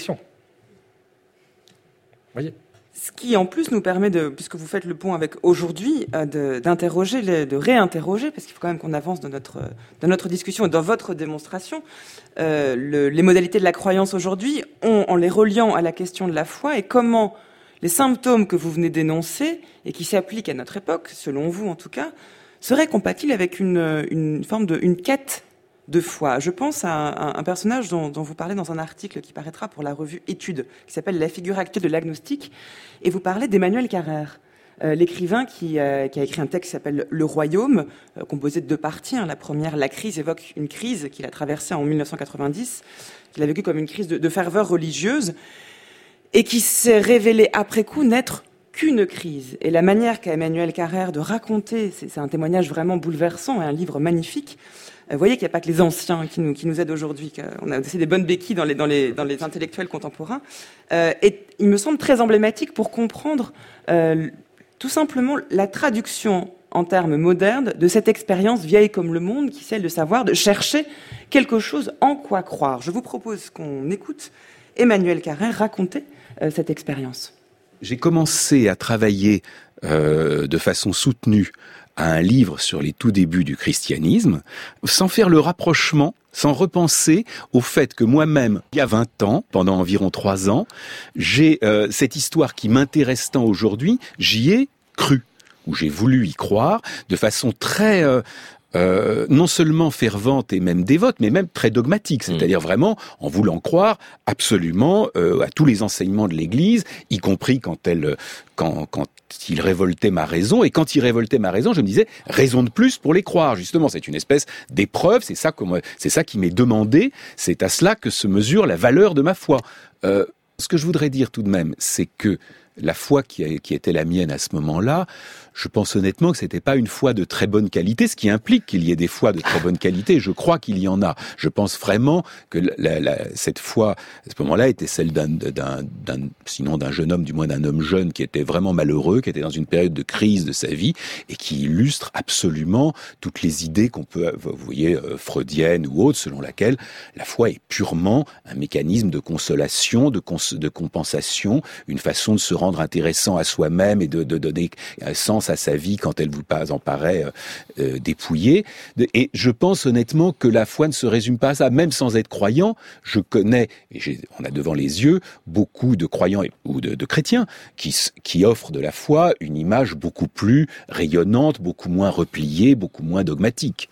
Vous voyez ? Ce qui, en plus, nous permet, de, puisque vous faites le pont avec aujourd'hui, euh, de, d'interroger, les, de réinterroger, parce qu'il faut quand même qu'on avance dans notre, dans notre discussion et dans votre démonstration, euh, le, les modalités de la croyance aujourd'hui, on, en les reliant à la question de la foi et comment les symptômes que vous venez d'énoncer et qui s'appliquent à notre époque, selon vous en tout cas, seraient compatibles avec une, une forme de une quête de foi. Je pense à un, un personnage dont, dont vous parlez dans un article qui paraîtra pour la revue Études, qui s'appelle « La figure actuelle de l'agnostique », et vous parlez d'Emmanuel Carrère, euh, l'écrivain qui, euh, qui a écrit un texte qui s'appelle « Le Royaume euh, », composé de deux parties. Hein. La première, la crise, évoque une crise qu'il a traversée en mille neuf cent quatre-vingt-dix, qu'il a vécue comme une crise de, de ferveur religieuse, et qui s'est révélée après coup n'être qu'une crise. Et la manière qu'a Emmanuel Carrère de raconter, c'est, c'est un témoignage vraiment bouleversant et un livre magnifique. Vous voyez qu'il n'y a pas que les anciens qui nous, qui nous aident aujourd'hui, qu'on a aussi des bonnes béquilles dans les, dans les, dans les intellectuels contemporains. Euh, et il me semble très emblématique pour comprendre euh, tout simplement la traduction en termes modernes de cette expérience vieille comme le monde, qui est celle de savoir, de chercher quelque chose en quoi croire. Je vous propose qu'on écoute Emmanuel Carrère raconter euh, cette expérience. J'ai commencé à travailler euh, de façon soutenue à un livre sur les tout débuts du christianisme, sans faire le rapprochement, sans repenser au fait que moi-même, il y a vingt ans, pendant environ trois ans, j'ai euh, cette histoire qui m'intéresse tant aujourd'hui, j'y ai cru, ou j'ai voulu y croire, de façon très... Euh, Euh, non seulement fervente et même dévote, mais même très dogmatique, c'est-à-dire vraiment en voulant croire absolument euh, à tous les enseignements de l'Église, y compris quand elle, quand, quand il révoltait ma raison, et quand il révoltait ma raison, je me disais raison de plus pour les croire. Justement, c'est une espèce d'épreuve, c'est ça, comme, c'est ça qui m'est demandé, c'est à cela que se mesure la valeur de ma foi. Euh, ce que je voudrais dire tout de même, c'est que la foi qui, a, qui était la mienne à ce moment-là, je pense honnêtement que c'était pas une foi de très bonne qualité, ce qui implique qu'il y ait des foi de très bonne qualité. Je crois qu'il y en a. Je pense vraiment que la, la, cette foi, à ce moment-là, était celle d'un, d'un, d'un, sinon d'un jeune homme, du moins d'un homme jeune qui était vraiment malheureux, qui était dans une période de crise de sa vie et qui illustre absolument toutes les idées qu'on peut, vous voyez, euh, freudiennes ou autres, selon laquelle la foi est purement un mécanisme de consolation, de, cons- de compensation, une façon de se rendre intéressant à soi-même et de, de donner un sens à sa vie quand elle vous pas en paraît euh, euh, dépouillée. Et je pense honnêtement que la foi ne se résume pas à ça. Même sans être croyant, je connais, et j'ai, on a devant les yeux, beaucoup de croyants et, ou de, de chrétiens qui, qui offrent de la foi une image beaucoup plus rayonnante, beaucoup moins repliée, beaucoup moins dogmatique.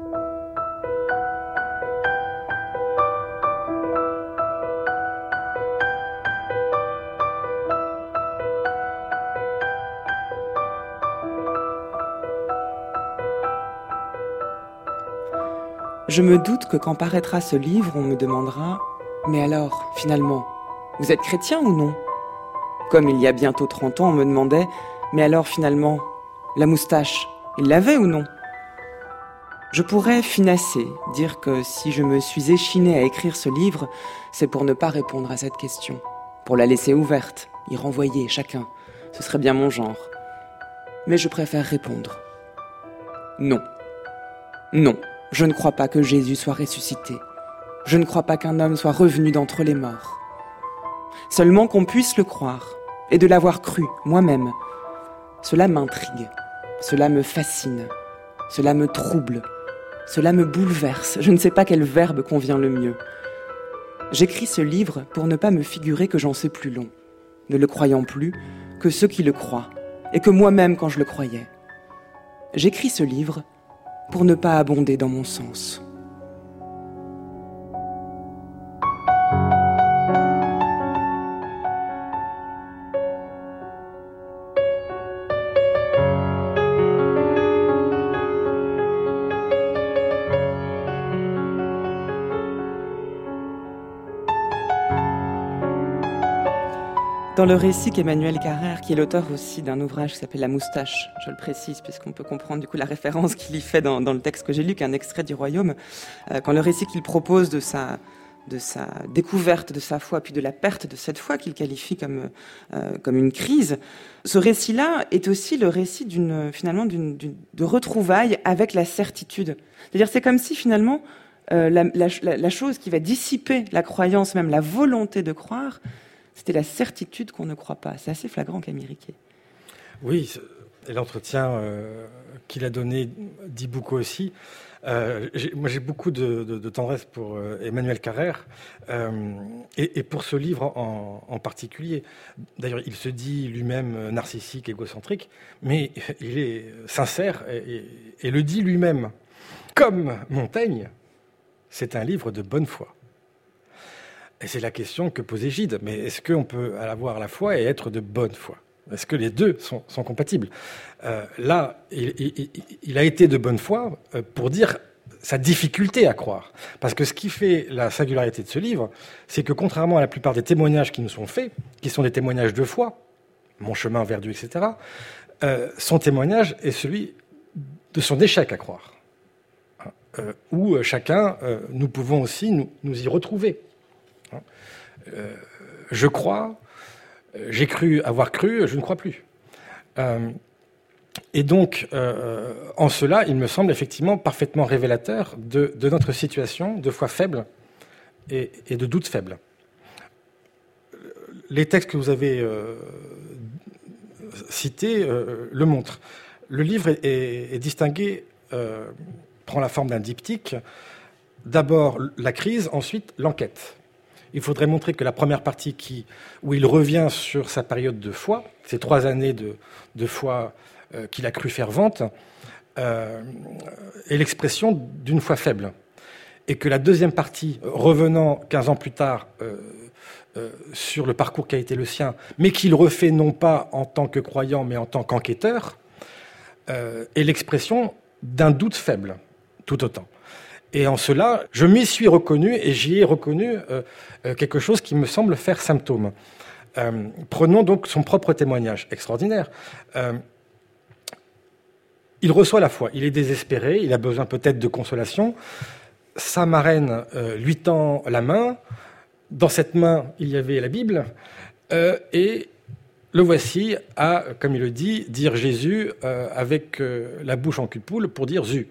Je me doute que quand paraîtra ce livre, on me demandera « Mais alors, finalement, vous êtes chrétien ou non ?» Comme il y a bientôt trente ans, on me demandait « Mais alors, finalement, la moustache, il l'avait ou non ?» Je pourrais finasser, dire que si je me suis échiné à écrire ce livre, c'est pour ne pas répondre à cette question, pour la laisser ouverte, y renvoyer chacun. Ce serait bien mon genre. Mais je préfère répondre « Non. Non. Je ne crois pas que Jésus soit ressuscité. Je ne crois pas qu'un homme soit revenu d'entre les morts. Seulement qu'on puisse le croire, et de l'avoir cru, moi-même. Cela m'intrigue, cela me fascine, cela me trouble, cela me bouleverse. Je ne sais pas quel verbe convient le mieux. J'écris ce livre pour ne pas me figurer que j'en sais plus long, ne le croyant plus que ceux qui le croient, et que moi-même quand je le croyais. J'écris ce livre pour ne pas abonder dans mon sens. Dans le récit qu'Emmanuel Carrère, qui est l'auteur aussi d'un ouvrage qui s'appelle La Moustache, je le précise puisqu'on peut comprendre du coup la référence qu'il y fait dans, dans le texte que j'ai lu, qui est un extrait du Royaume, euh, quand le récit qu'il propose de sa, de sa découverte de sa foi, puis de la perte de cette foi qu'il qualifie comme, euh, comme une crise, ce récit-là est aussi le récit d'une, finalement d'une, d'une, de retrouvailles avec la certitude. C'est-à-dire c'est comme si finalement euh, la, la, la chose qui va dissiper la croyance, même la volonté de croire, c'était la certitude qu'on ne croit pas. C'est assez flagrant, Camille Riquet. Oui, et l'entretien euh, qu'il a donné dit beaucoup aussi. Euh, j'ai, moi, j'ai beaucoup de, de, de tendresse pour euh, Emmanuel Carrère euh, et, et pour ce livre en, en particulier. D'ailleurs, il se dit lui-même narcissique, égocentrique, mais il est sincère et, et, et le dit lui-même. Comme Montaigne, c'est un livre de bonne foi. Et c'est la question que posait Gide. Mais est-ce qu'on peut avoir la foi et être de bonne foi ? Est-ce que les deux sont, sont compatibles ? euh, Là, il, il, il a été de bonne foi pour dire sa difficulté à croire. Parce que ce qui fait la singularité de ce livre, c'est que contrairement à la plupart des témoignages qui nous sont faits, qui sont des témoignages de foi, mon chemin vers Dieu, et cetera, euh, son témoignage est celui de son échec à croire. Euh, où chacun, euh, nous pouvons aussi nous, nous y retrouver. Euh, je crois, j'ai cru avoir cru, je ne crois plus. Euh, et donc, euh, en cela, il me semble effectivement parfaitement révélateur de, de notre situation de foi faible et, et de doute faible. Les textes que vous avez euh, cités euh, le montrent. Le livre est, est, est distingué, euh, prend la forme d'un diptyque. D'abord la crise, ensuite l'enquête. Il faudrait montrer que la première partie qui, où il revient sur sa période de foi, ces trois années de, de foi euh, qu'il a cru fervente, euh, est l'expression d'une foi faible. Et que la deuxième partie, revenant quinze ans plus tard euh, euh, sur le parcours qui a été le sien, mais qu'il refait non pas en tant que croyant, mais en tant qu'enquêteur, euh, est l'expression d'un doute faible, tout autant. Et en cela, je m'y suis reconnu et j'y ai reconnu euh, quelque chose qui me semble faire symptôme. Euh, prenons donc son propre témoignage extraordinaire. Euh, il reçoit la foi, il est désespéré, il a besoin peut-être de consolation. Sa marraine euh, lui tend la main. Dans cette main, il y avait la Bible. Euh, et le voici à, comme il le dit, dire Jésus euh, avec euh, la bouche en cul de poule pour dire Zu.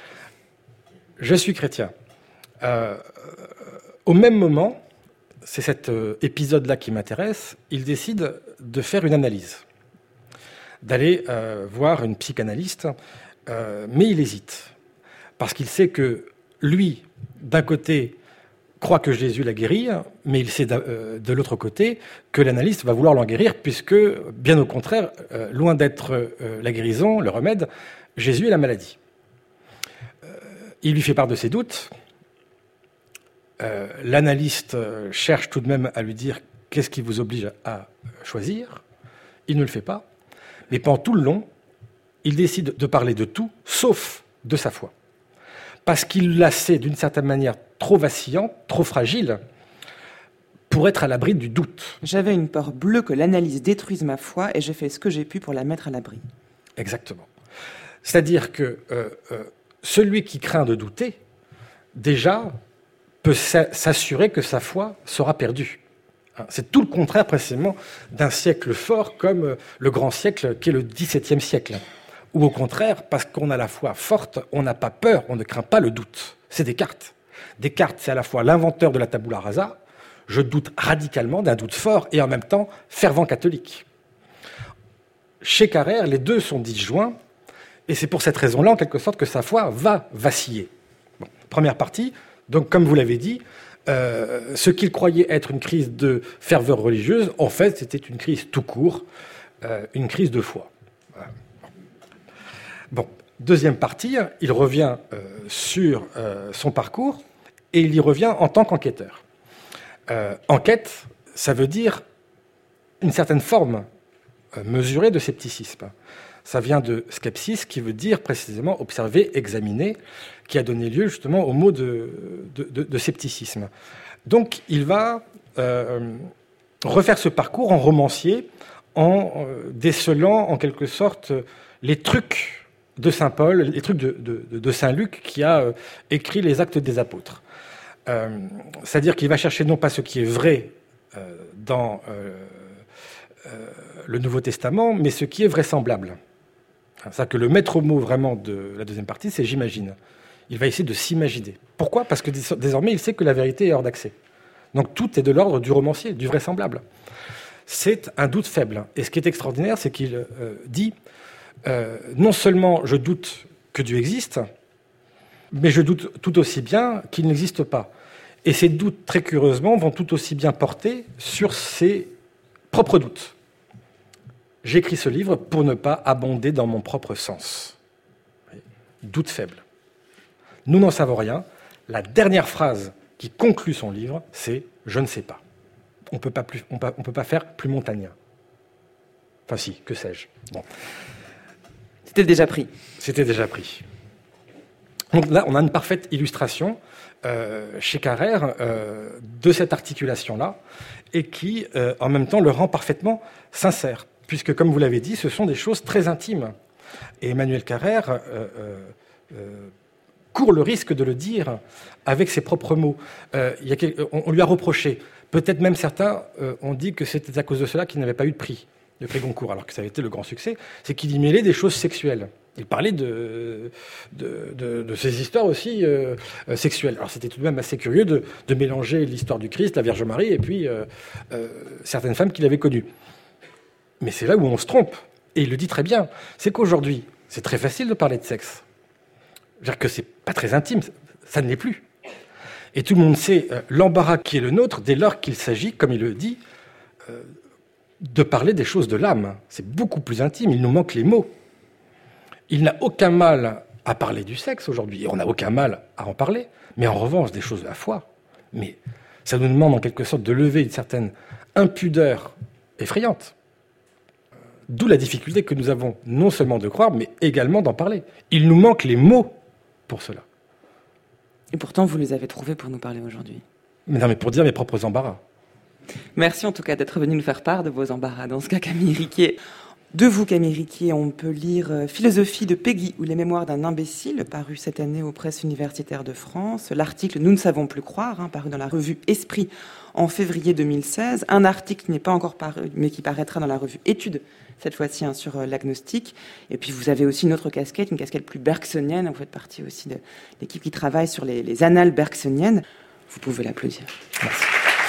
Je suis chrétien. Euh, au même moment, c'est cet euh, épisode-là qui m'intéresse, il décide de faire une analyse, d'aller euh, voir une psychanalyste, euh, mais il hésite, parce qu'il sait que lui, d'un côté, croit que Jésus l'a guéri, mais il sait de, de l'autre côté que l'analyste va vouloir l'en guérir, puisque, bien au contraire, euh, loin d'être euh, la guérison, le remède, Jésus est la maladie. Euh, il lui fait part de ses doutes. Euh, l'analyste cherche tout de même à lui dire qu'est-ce qui vous oblige à choisir. Il ne le fait pas. Mais pendant tout le long, il décide de parler de tout, sauf de sa foi. Parce qu'il la sait d'une certaine manière trop vacillante, trop fragile, pour être à l'abri du doute. J'avais une peur bleue que l'analyse détruise ma foi et j'ai fait ce que j'ai pu pour la mettre à l'abri. Exactement. C'est-à-dire que euh, euh, celui qui craint de douter, déjà, peut s'assurer que sa foi sera perdue. C'est tout le contraire précisément d'un siècle fort comme le grand siècle qui est le dix-septième siècle. Ou au contraire, parce qu'on a la foi forte, on n'a pas peur, on ne craint pas le doute. C'est Descartes. Descartes, c'est à la fois l'inventeur de la tabula rasa, je doute radicalement d'un doute fort et en même temps fervent catholique. Chez Carrère, les deux sont disjoints et c'est pour cette raison-là, en quelque sorte, que sa foi va vaciller. Bon, première partie, donc comme vous l'avez dit, euh, ce qu'il croyait être une crise de ferveur religieuse, en fait, c'était une crise tout court, euh, une crise de foi. Voilà. Bon, deuxième partie, il revient euh, sur euh, son parcours et il y revient en tant qu'enquêteur. Euh, enquête, ça veut dire une certaine forme euh, mesurée de scepticisme. Ça vient de skepsis, qui veut dire précisément observer, examiner, qui a donné lieu justement au mot de, de, de, de scepticisme. Donc il va euh, refaire ce parcours en romancier, en euh, décelant en quelque sorte les trucs de saint Paul, les trucs de, de, de saint Luc qui a euh, écrit les Actes des Apôtres. Euh, c'est-à-dire qu'il va chercher non pas ce qui est vrai euh, dans euh, euh, le Nouveau Testament, mais ce qui est vraisemblable. C'est-à-dire que le maître mot vraiment de la deuxième partie, c'est « j'imagine ». Il va essayer de s'imaginer. Pourquoi ? Parce que désormais, il sait que la vérité est hors d'accès. Donc tout est de l'ordre du romancier, du vraisemblable. C'est un doute faible. Et ce qui est extraordinaire, c'est qu'il euh, dit euh, non seulement je doute que Dieu existe, mais je doute tout aussi bien qu'il n'existe pas. Et ces doutes, très curieusement, vont tout aussi bien porter sur ses propres doutes. J'écris ce livre pour ne pas abonder dans mon propre sens. Doute faible. Nous n'en savons rien. La dernière phrase qui conclut son livre, c'est « je ne sais pas ». On peut pas plus, on peut, on peut pas faire plus montagnard. Enfin si, que sais-je. Bon. C'était déjà pris. C'était déjà pris. Donc là, on a une parfaite illustration euh, chez Carrère euh, de cette articulation-là et qui, euh, en même temps, le rend parfaitement sincère. Puisque, comme vous l'avez dit, ce sont des choses très intimes. Et Emmanuel Carrère euh, euh, euh, court le risque de le dire avec ses propres mots. Euh, il y a quel... on, on lui a reproché, peut-être même certains euh, ont dit que c'était à cause de cela qu'il n'avait pas eu de prix, de prix Goncourt, alors que ça avait été le grand succès, c'est qu'il y mêlait des choses sexuelles. Il parlait de, de, de, de ces histoires aussi euh, euh, sexuelles. Alors c'était tout de même assez curieux de, de mélanger l'histoire du Christ, la Vierge Marie, et puis euh, euh, certaines femmes qu'il avait connues. Mais c'est là où on se trompe, et il le dit très bien, c'est qu'aujourd'hui, c'est très facile de parler de sexe. C'est-à-dire que c'est pas très intime, ça ne l'est plus. Et tout le monde sait euh, l'embarras qui est le nôtre dès lors qu'il s'agit, comme il le dit, euh, de parler des choses de l'âme. C'est beaucoup plus intime, il nous manque les mots. Il n'a aucun mal à parler du sexe aujourd'hui, et on n'a aucun mal à en parler, mais en revanche, des choses de la foi. Mais ça nous demande en quelque sorte de lever une certaine impudeur effrayante. D'où la difficulté que nous avons non seulement de croire, mais également d'en parler. Il nous manque les mots pour cela. Et pourtant, vous les avez trouvés pour nous parler aujourd'hui. Mais non, mais pour dire mes propres embarras. Merci en tout cas d'être venu nous faire part de vos embarras. Dans ce cas, Camille Riquier, de vous, Camille Riquier, on peut lire « Philosophie de Peggy ou les mémoires d'un imbécile » paru cette année aux presses universitaires de France. L'article « Nous ne savons plus croire hein, » paru dans la revue Esprit en février deux mille seize. Un article qui n'est pas encore paru, mais qui paraîtra dans la revue Études, cette fois-ci hein, sur euh, l'agnostic. Et puis vous avez aussi une autre casquette, une casquette plus bergsonienne. Vous faites partie aussi de l'équipe qui travaille sur les, les annales bergsoniennes. Vous pouvez l'applaudir. Merci.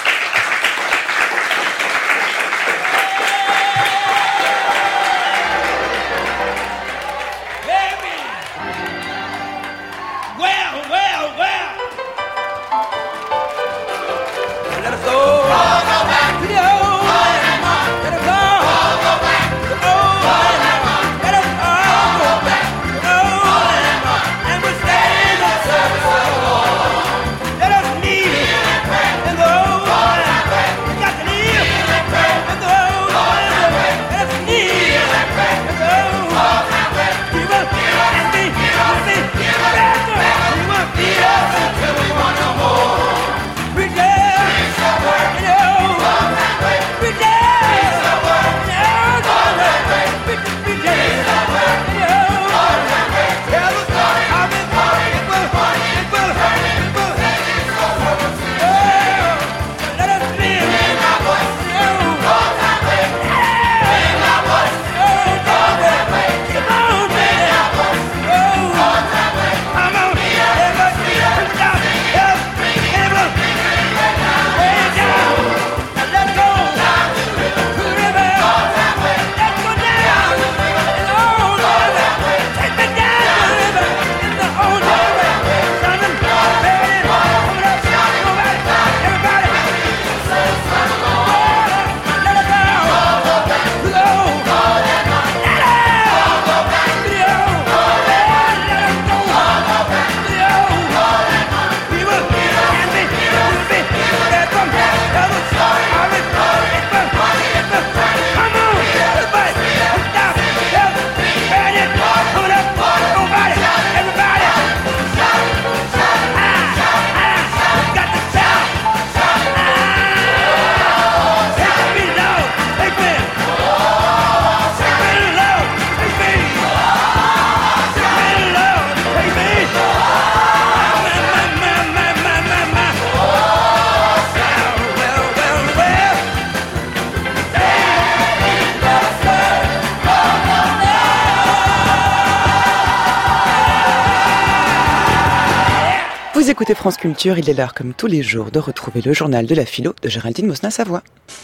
Vous écoutez France Culture, il est l'heure comme tous les jours de retrouver le journal de la philo de Géraldine Mosna-Savoie.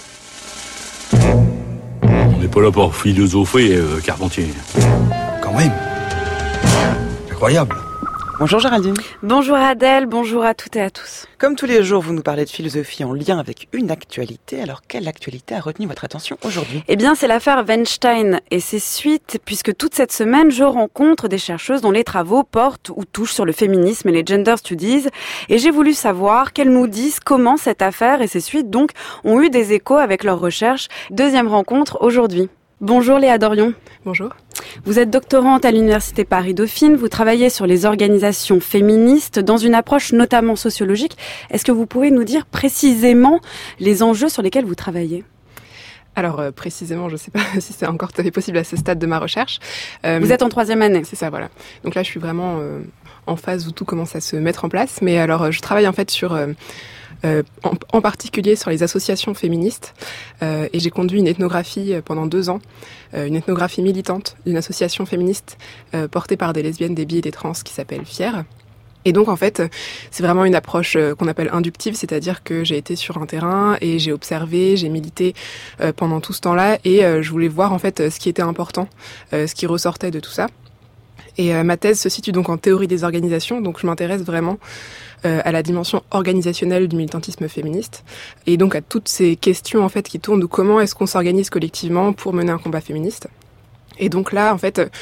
On n'est pas là pour philosopher, euh, Carpentier. Quand même. Incroyable. Bonjour Géraldine. Bonjour Adèle, bonjour à toutes et à tous. Comme tous les jours, vous nous parlez de philosophie en lien avec une actualité. Alors, quelle actualité a retenu votre attention aujourd'hui ? Eh bien, c'est l'affaire Weinstein et ses suites, puisque toute cette semaine, je rencontre des chercheuses dont les travaux portent ou touchent sur le féminisme et les gender studies. Et j'ai voulu savoir qu'elles nous disent comment cette affaire et ses suites, donc, ont eu des échos avec leurs recherches. Deuxième rencontre aujourd'hui. Bonjour Léa Dorion. Bonjour. Vous êtes doctorante à l'Université Paris-Dauphine, vous travaillez sur les organisations féministes dans une approche notamment sociologique. Est-ce que vous pouvez nous dire précisément les enjeux sur lesquels vous travaillez ? Alors euh, précisément, je ne sais pas si c'est encore tout à fait possible à ce stade de ma recherche. Euh, vous êtes en troisième année. C'est ça, voilà. Donc là, je suis vraiment euh, en phase où tout commence à se mettre en place. Mais alors, je travaille en fait sur... Euh, Euh, en, en particulier sur les associations féministes euh, et j'ai conduit une ethnographie pendant deux ans, euh, une ethnographie militante d'une association féministe euh, portée par des lesbiennes, des bi et des trans qui s'appelle Fier. Et donc en fait, c'est vraiment une approche euh, qu'on appelle inductive, c'est-à-dire que j'ai été sur un terrain et j'ai observé, j'ai milité euh, pendant tout ce temps-là et euh, je voulais voir en fait ce qui était important, euh, ce qui ressortait de tout ça. Et euh, ma thèse se situe donc en théorie des organisations, donc je m'intéresse vraiment euh, à la dimension organisationnelle du militantisme féministe et donc à toutes ces questions en fait qui tournent de comment est-ce qu'on s'organise collectivement pour mener un combat féministe. Et donc là, en fait,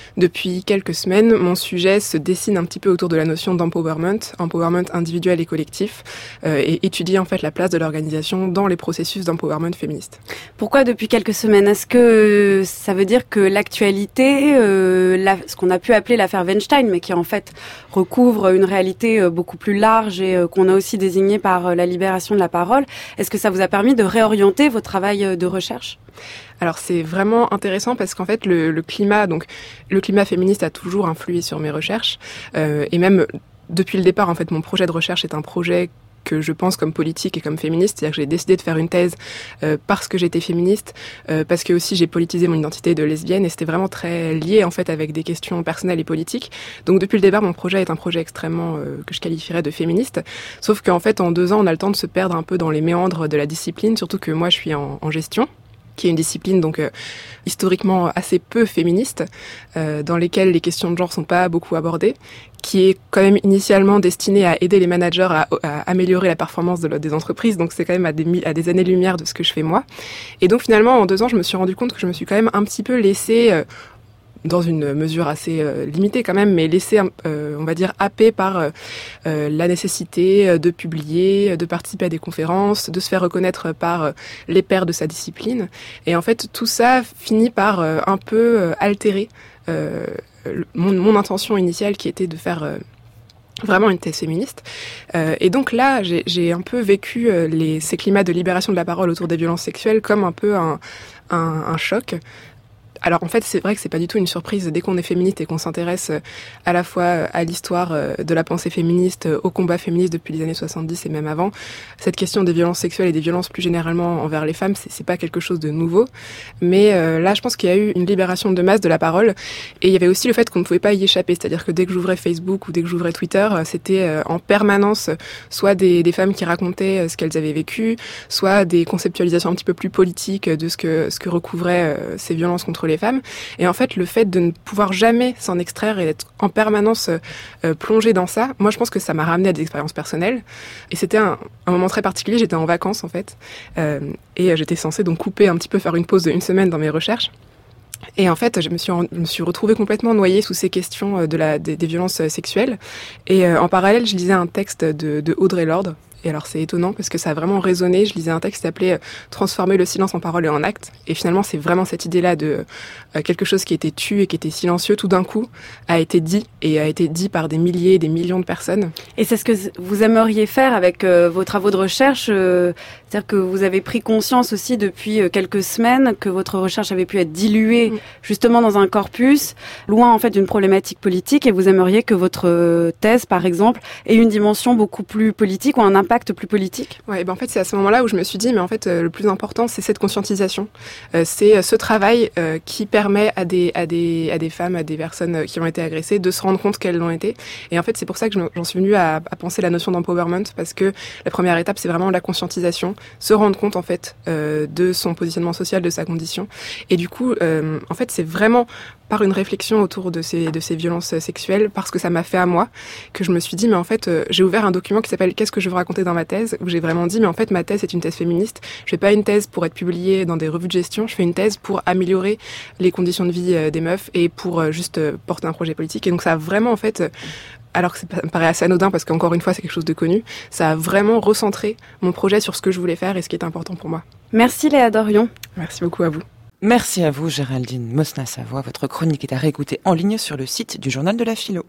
depuis quelques semaines, mon sujet se dessine un petit peu autour de la notion d'empowerment, empowerment individuel et collectif, euh, et étudie en fait la place de l'organisation dans les processus d'empowerment féministe. Pourquoi depuis quelques semaines ? Est-ce que ça veut dire que l'actualité, euh, la, ce qu'on a pu appeler l'affaire Weinstein, mais qui en fait recouvre une réalité euh, beaucoup plus large et euh, qu'on a aussi désignée par euh, la libération de la parole, est-ce que ça vous a permis de réorienter votre travail de recherche ? Alors c'est vraiment intéressant parce qu'en fait le, le climat, donc le climat féministe a toujours influé sur mes recherches euh, et même depuis le départ en fait mon projet de recherche est un projet que je pense comme politique et comme féministe, c'est-à-dire que j'ai décidé de faire une thèse euh, parce que j'étais féministe, euh, parce que aussi j'ai politisé mon identité de lesbienne et c'était vraiment très lié en fait avec des questions personnelles et politiques. Donc depuis le départ, mon projet est un projet extrêmement euh, que je qualifierais de féministe. Sauf qu'en fait, en deux ans, on a le temps de se perdre un peu dans les méandres de la discipline, surtout que moi, je suis en, en gestion, qui est une discipline donc euh, historiquement assez peu féministe, euh, dans lesquelles les questions de genre sont pas beaucoup abordées, qui est quand même initialement destinée à aider les managers à, à améliorer la performance de, des entreprises, donc c'est quand même à des, à des années-lumière de ce que je fais moi. Et donc finalement, en deux ans, je me suis rendu compte que je me suis quand même un petit peu laissée... Euh, dans une mesure assez euh, limitée quand même, mais laissé, euh, on va dire, happé par euh, euh, la nécessité de publier, de participer à des conférences, de se faire reconnaître par euh, les pairs de sa discipline. Et en fait, tout ça finit par euh, un peu euh, altérer euh, mon, mon intention initiale qui était de faire... Euh, vraiment une thèse féministe. Euh, et donc là, j'ai, j'ai un peu vécu euh, les, ces climats de libération de la parole autour des violences sexuelles comme un peu un, un, un choc. Alors en fait, c'est vrai que c'est pas du tout une surprise dès qu'on est féministe et qu'on s'intéresse à la fois à l'histoire de la pensée féministe, au combat féministe depuis les années soixante-dix et même avant. Cette question des violences sexuelles et des violences plus généralement envers les femmes, c'est, c'est pas quelque chose de nouveau. Mais euh, là, je pense qu'il y a eu une libération de masse de la parole et il y avait aussi le fait qu'on ne pouvait pas y échapper. C'est-à-dire que dès que j'ouvrais Facebook ou dès que j'ouvrais Twitter, c'était en permanence soit des, des femmes qui racontaient ce qu'elles avaient vécu, soit des conceptualisations un petit peu plus politiques de ce que, ce que recouvraient ces violences contre les femmes. Et en fait, le fait de ne pouvoir jamais s'en extraire et d'être en permanence euh, plongé dans ça, moi, je pense que ça m'a ramené à des expériences personnelles. Et c'était un, un moment très particulier. J'étais en vacances, en fait. Euh, et j'étais censée donc couper un petit peu, faire une pause de une semaine dans mes recherches. Et en fait, je me suis, je me suis retrouvée complètement noyée sous ces questions de la, des, des violences sexuelles. Et euh, en parallèle, je lisais un texte de, de Audre Lorde. Et alors c'est étonnant parce que ça a vraiment résonné. Je lisais un texte qui s'appelait « Transformer le silence en parole et en acte ». Et finalement, c'est vraiment cette idée-là de euh, quelque chose qui était tu et qui était silencieux, tout d'un coup, a été dit et a été dit par des milliers, des millions de personnes. Et c'est ce que vous aimeriez faire avec euh, vos travaux de recherche euh, c'est-à-dire que vous avez pris conscience aussi depuis euh, quelques semaines que votre recherche avait pu être diluée mmh. justement dans un corpus, loin en fait d'une problématique politique, et vous aimeriez que votre thèse, par exemple, ait une dimension beaucoup plus politique ou un impact impact plus politique ? Ouais, ben en fait, c'est à ce moment-là où je me suis dit, mais en fait, euh, le plus important, c'est cette conscientisation. Euh, c'est euh, ce travail euh, qui permet à des, à, des, à des femmes, à des personnes euh, qui ont été agressées, de se rendre compte qu'elles l'ont été. Et en fait, c'est pour ça que j'en suis venue à, à penser la notion d'empowerment, parce que la première étape, c'est vraiment la conscientisation, se rendre compte, en fait, euh, de son positionnement social, de sa condition. Et du coup, euh, en fait, c'est vraiment par une réflexion autour de ces, de ces violences sexuelles, parce que ça m'a fait à moi, que je me suis dit, mais en fait, euh, j'ai ouvert un document qui s'appelle « Qu'est-ce que je veux raconter dans ma thèse ?», où j'ai vraiment dit, mais en fait, ma thèse est une thèse féministe. Je fais pas une thèse pour être publiée dans des revues de gestion, je fais une thèse pour améliorer les conditions de vie euh, des meufs et pour euh, juste euh, porter un projet politique. Et donc ça a vraiment, en fait, euh, alors que ça me paraît assez anodin, parce qu'encore une fois, c'est quelque chose de connu, ça a vraiment recentré mon projet sur ce que je voulais faire et ce qui est important pour moi. Merci Léa Dorion. Merci beaucoup à vous. Merci à vous, Géraldine Mosna-Savoie. Votre chronique est à réécouter en ligne sur le site du Journal de la Philo.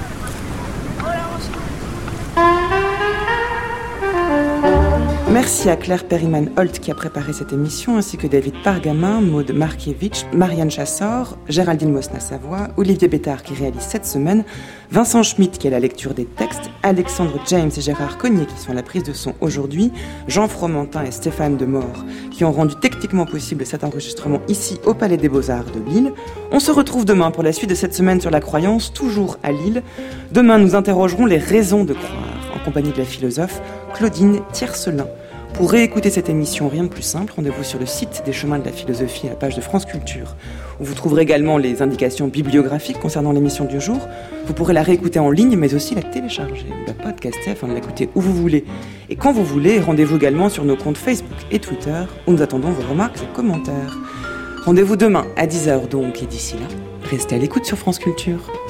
Merci à Claire Perryman-Holt qui a préparé cette émission, ainsi que David Pargamin, Maude Markiewicz, Marianne Chassor, Géraldine Mosna-Savoie, Olivier Bétard qui réalise cette semaine, Vincent Schmitt qui est à la lecture des textes, Alexandre James et Gérard Cognier qui sont à la prise de son aujourd'hui, Jean Fromentin et Stéphane Demore qui ont rendu techniquement possible cet enregistrement ici au Palais des Beaux-Arts de Lille. On se retrouve demain pour la suite de cette semaine sur la croyance, toujours à Lille. Demain, nous interrogerons les raisons de croire, en compagnie de la philosophe Claudine Tiercelin. Pour réécouter cette émission, rien de plus simple, rendez-vous sur le site des Chemins de la Philosophie à la page de France Culture, où vous trouverez également les indications bibliographiques concernant l'émission du jour. Vous pourrez la réécouter en ligne, mais aussi la télécharger ou la podcaster afin de l'écouter où vous voulez. Et quand vous voulez, rendez-vous également sur nos comptes Facebook et Twitter, où nous attendons vos remarques et commentaires. Rendez-vous demain à dix heures donc, et d'ici là, Restez à l'écoute sur France Culture.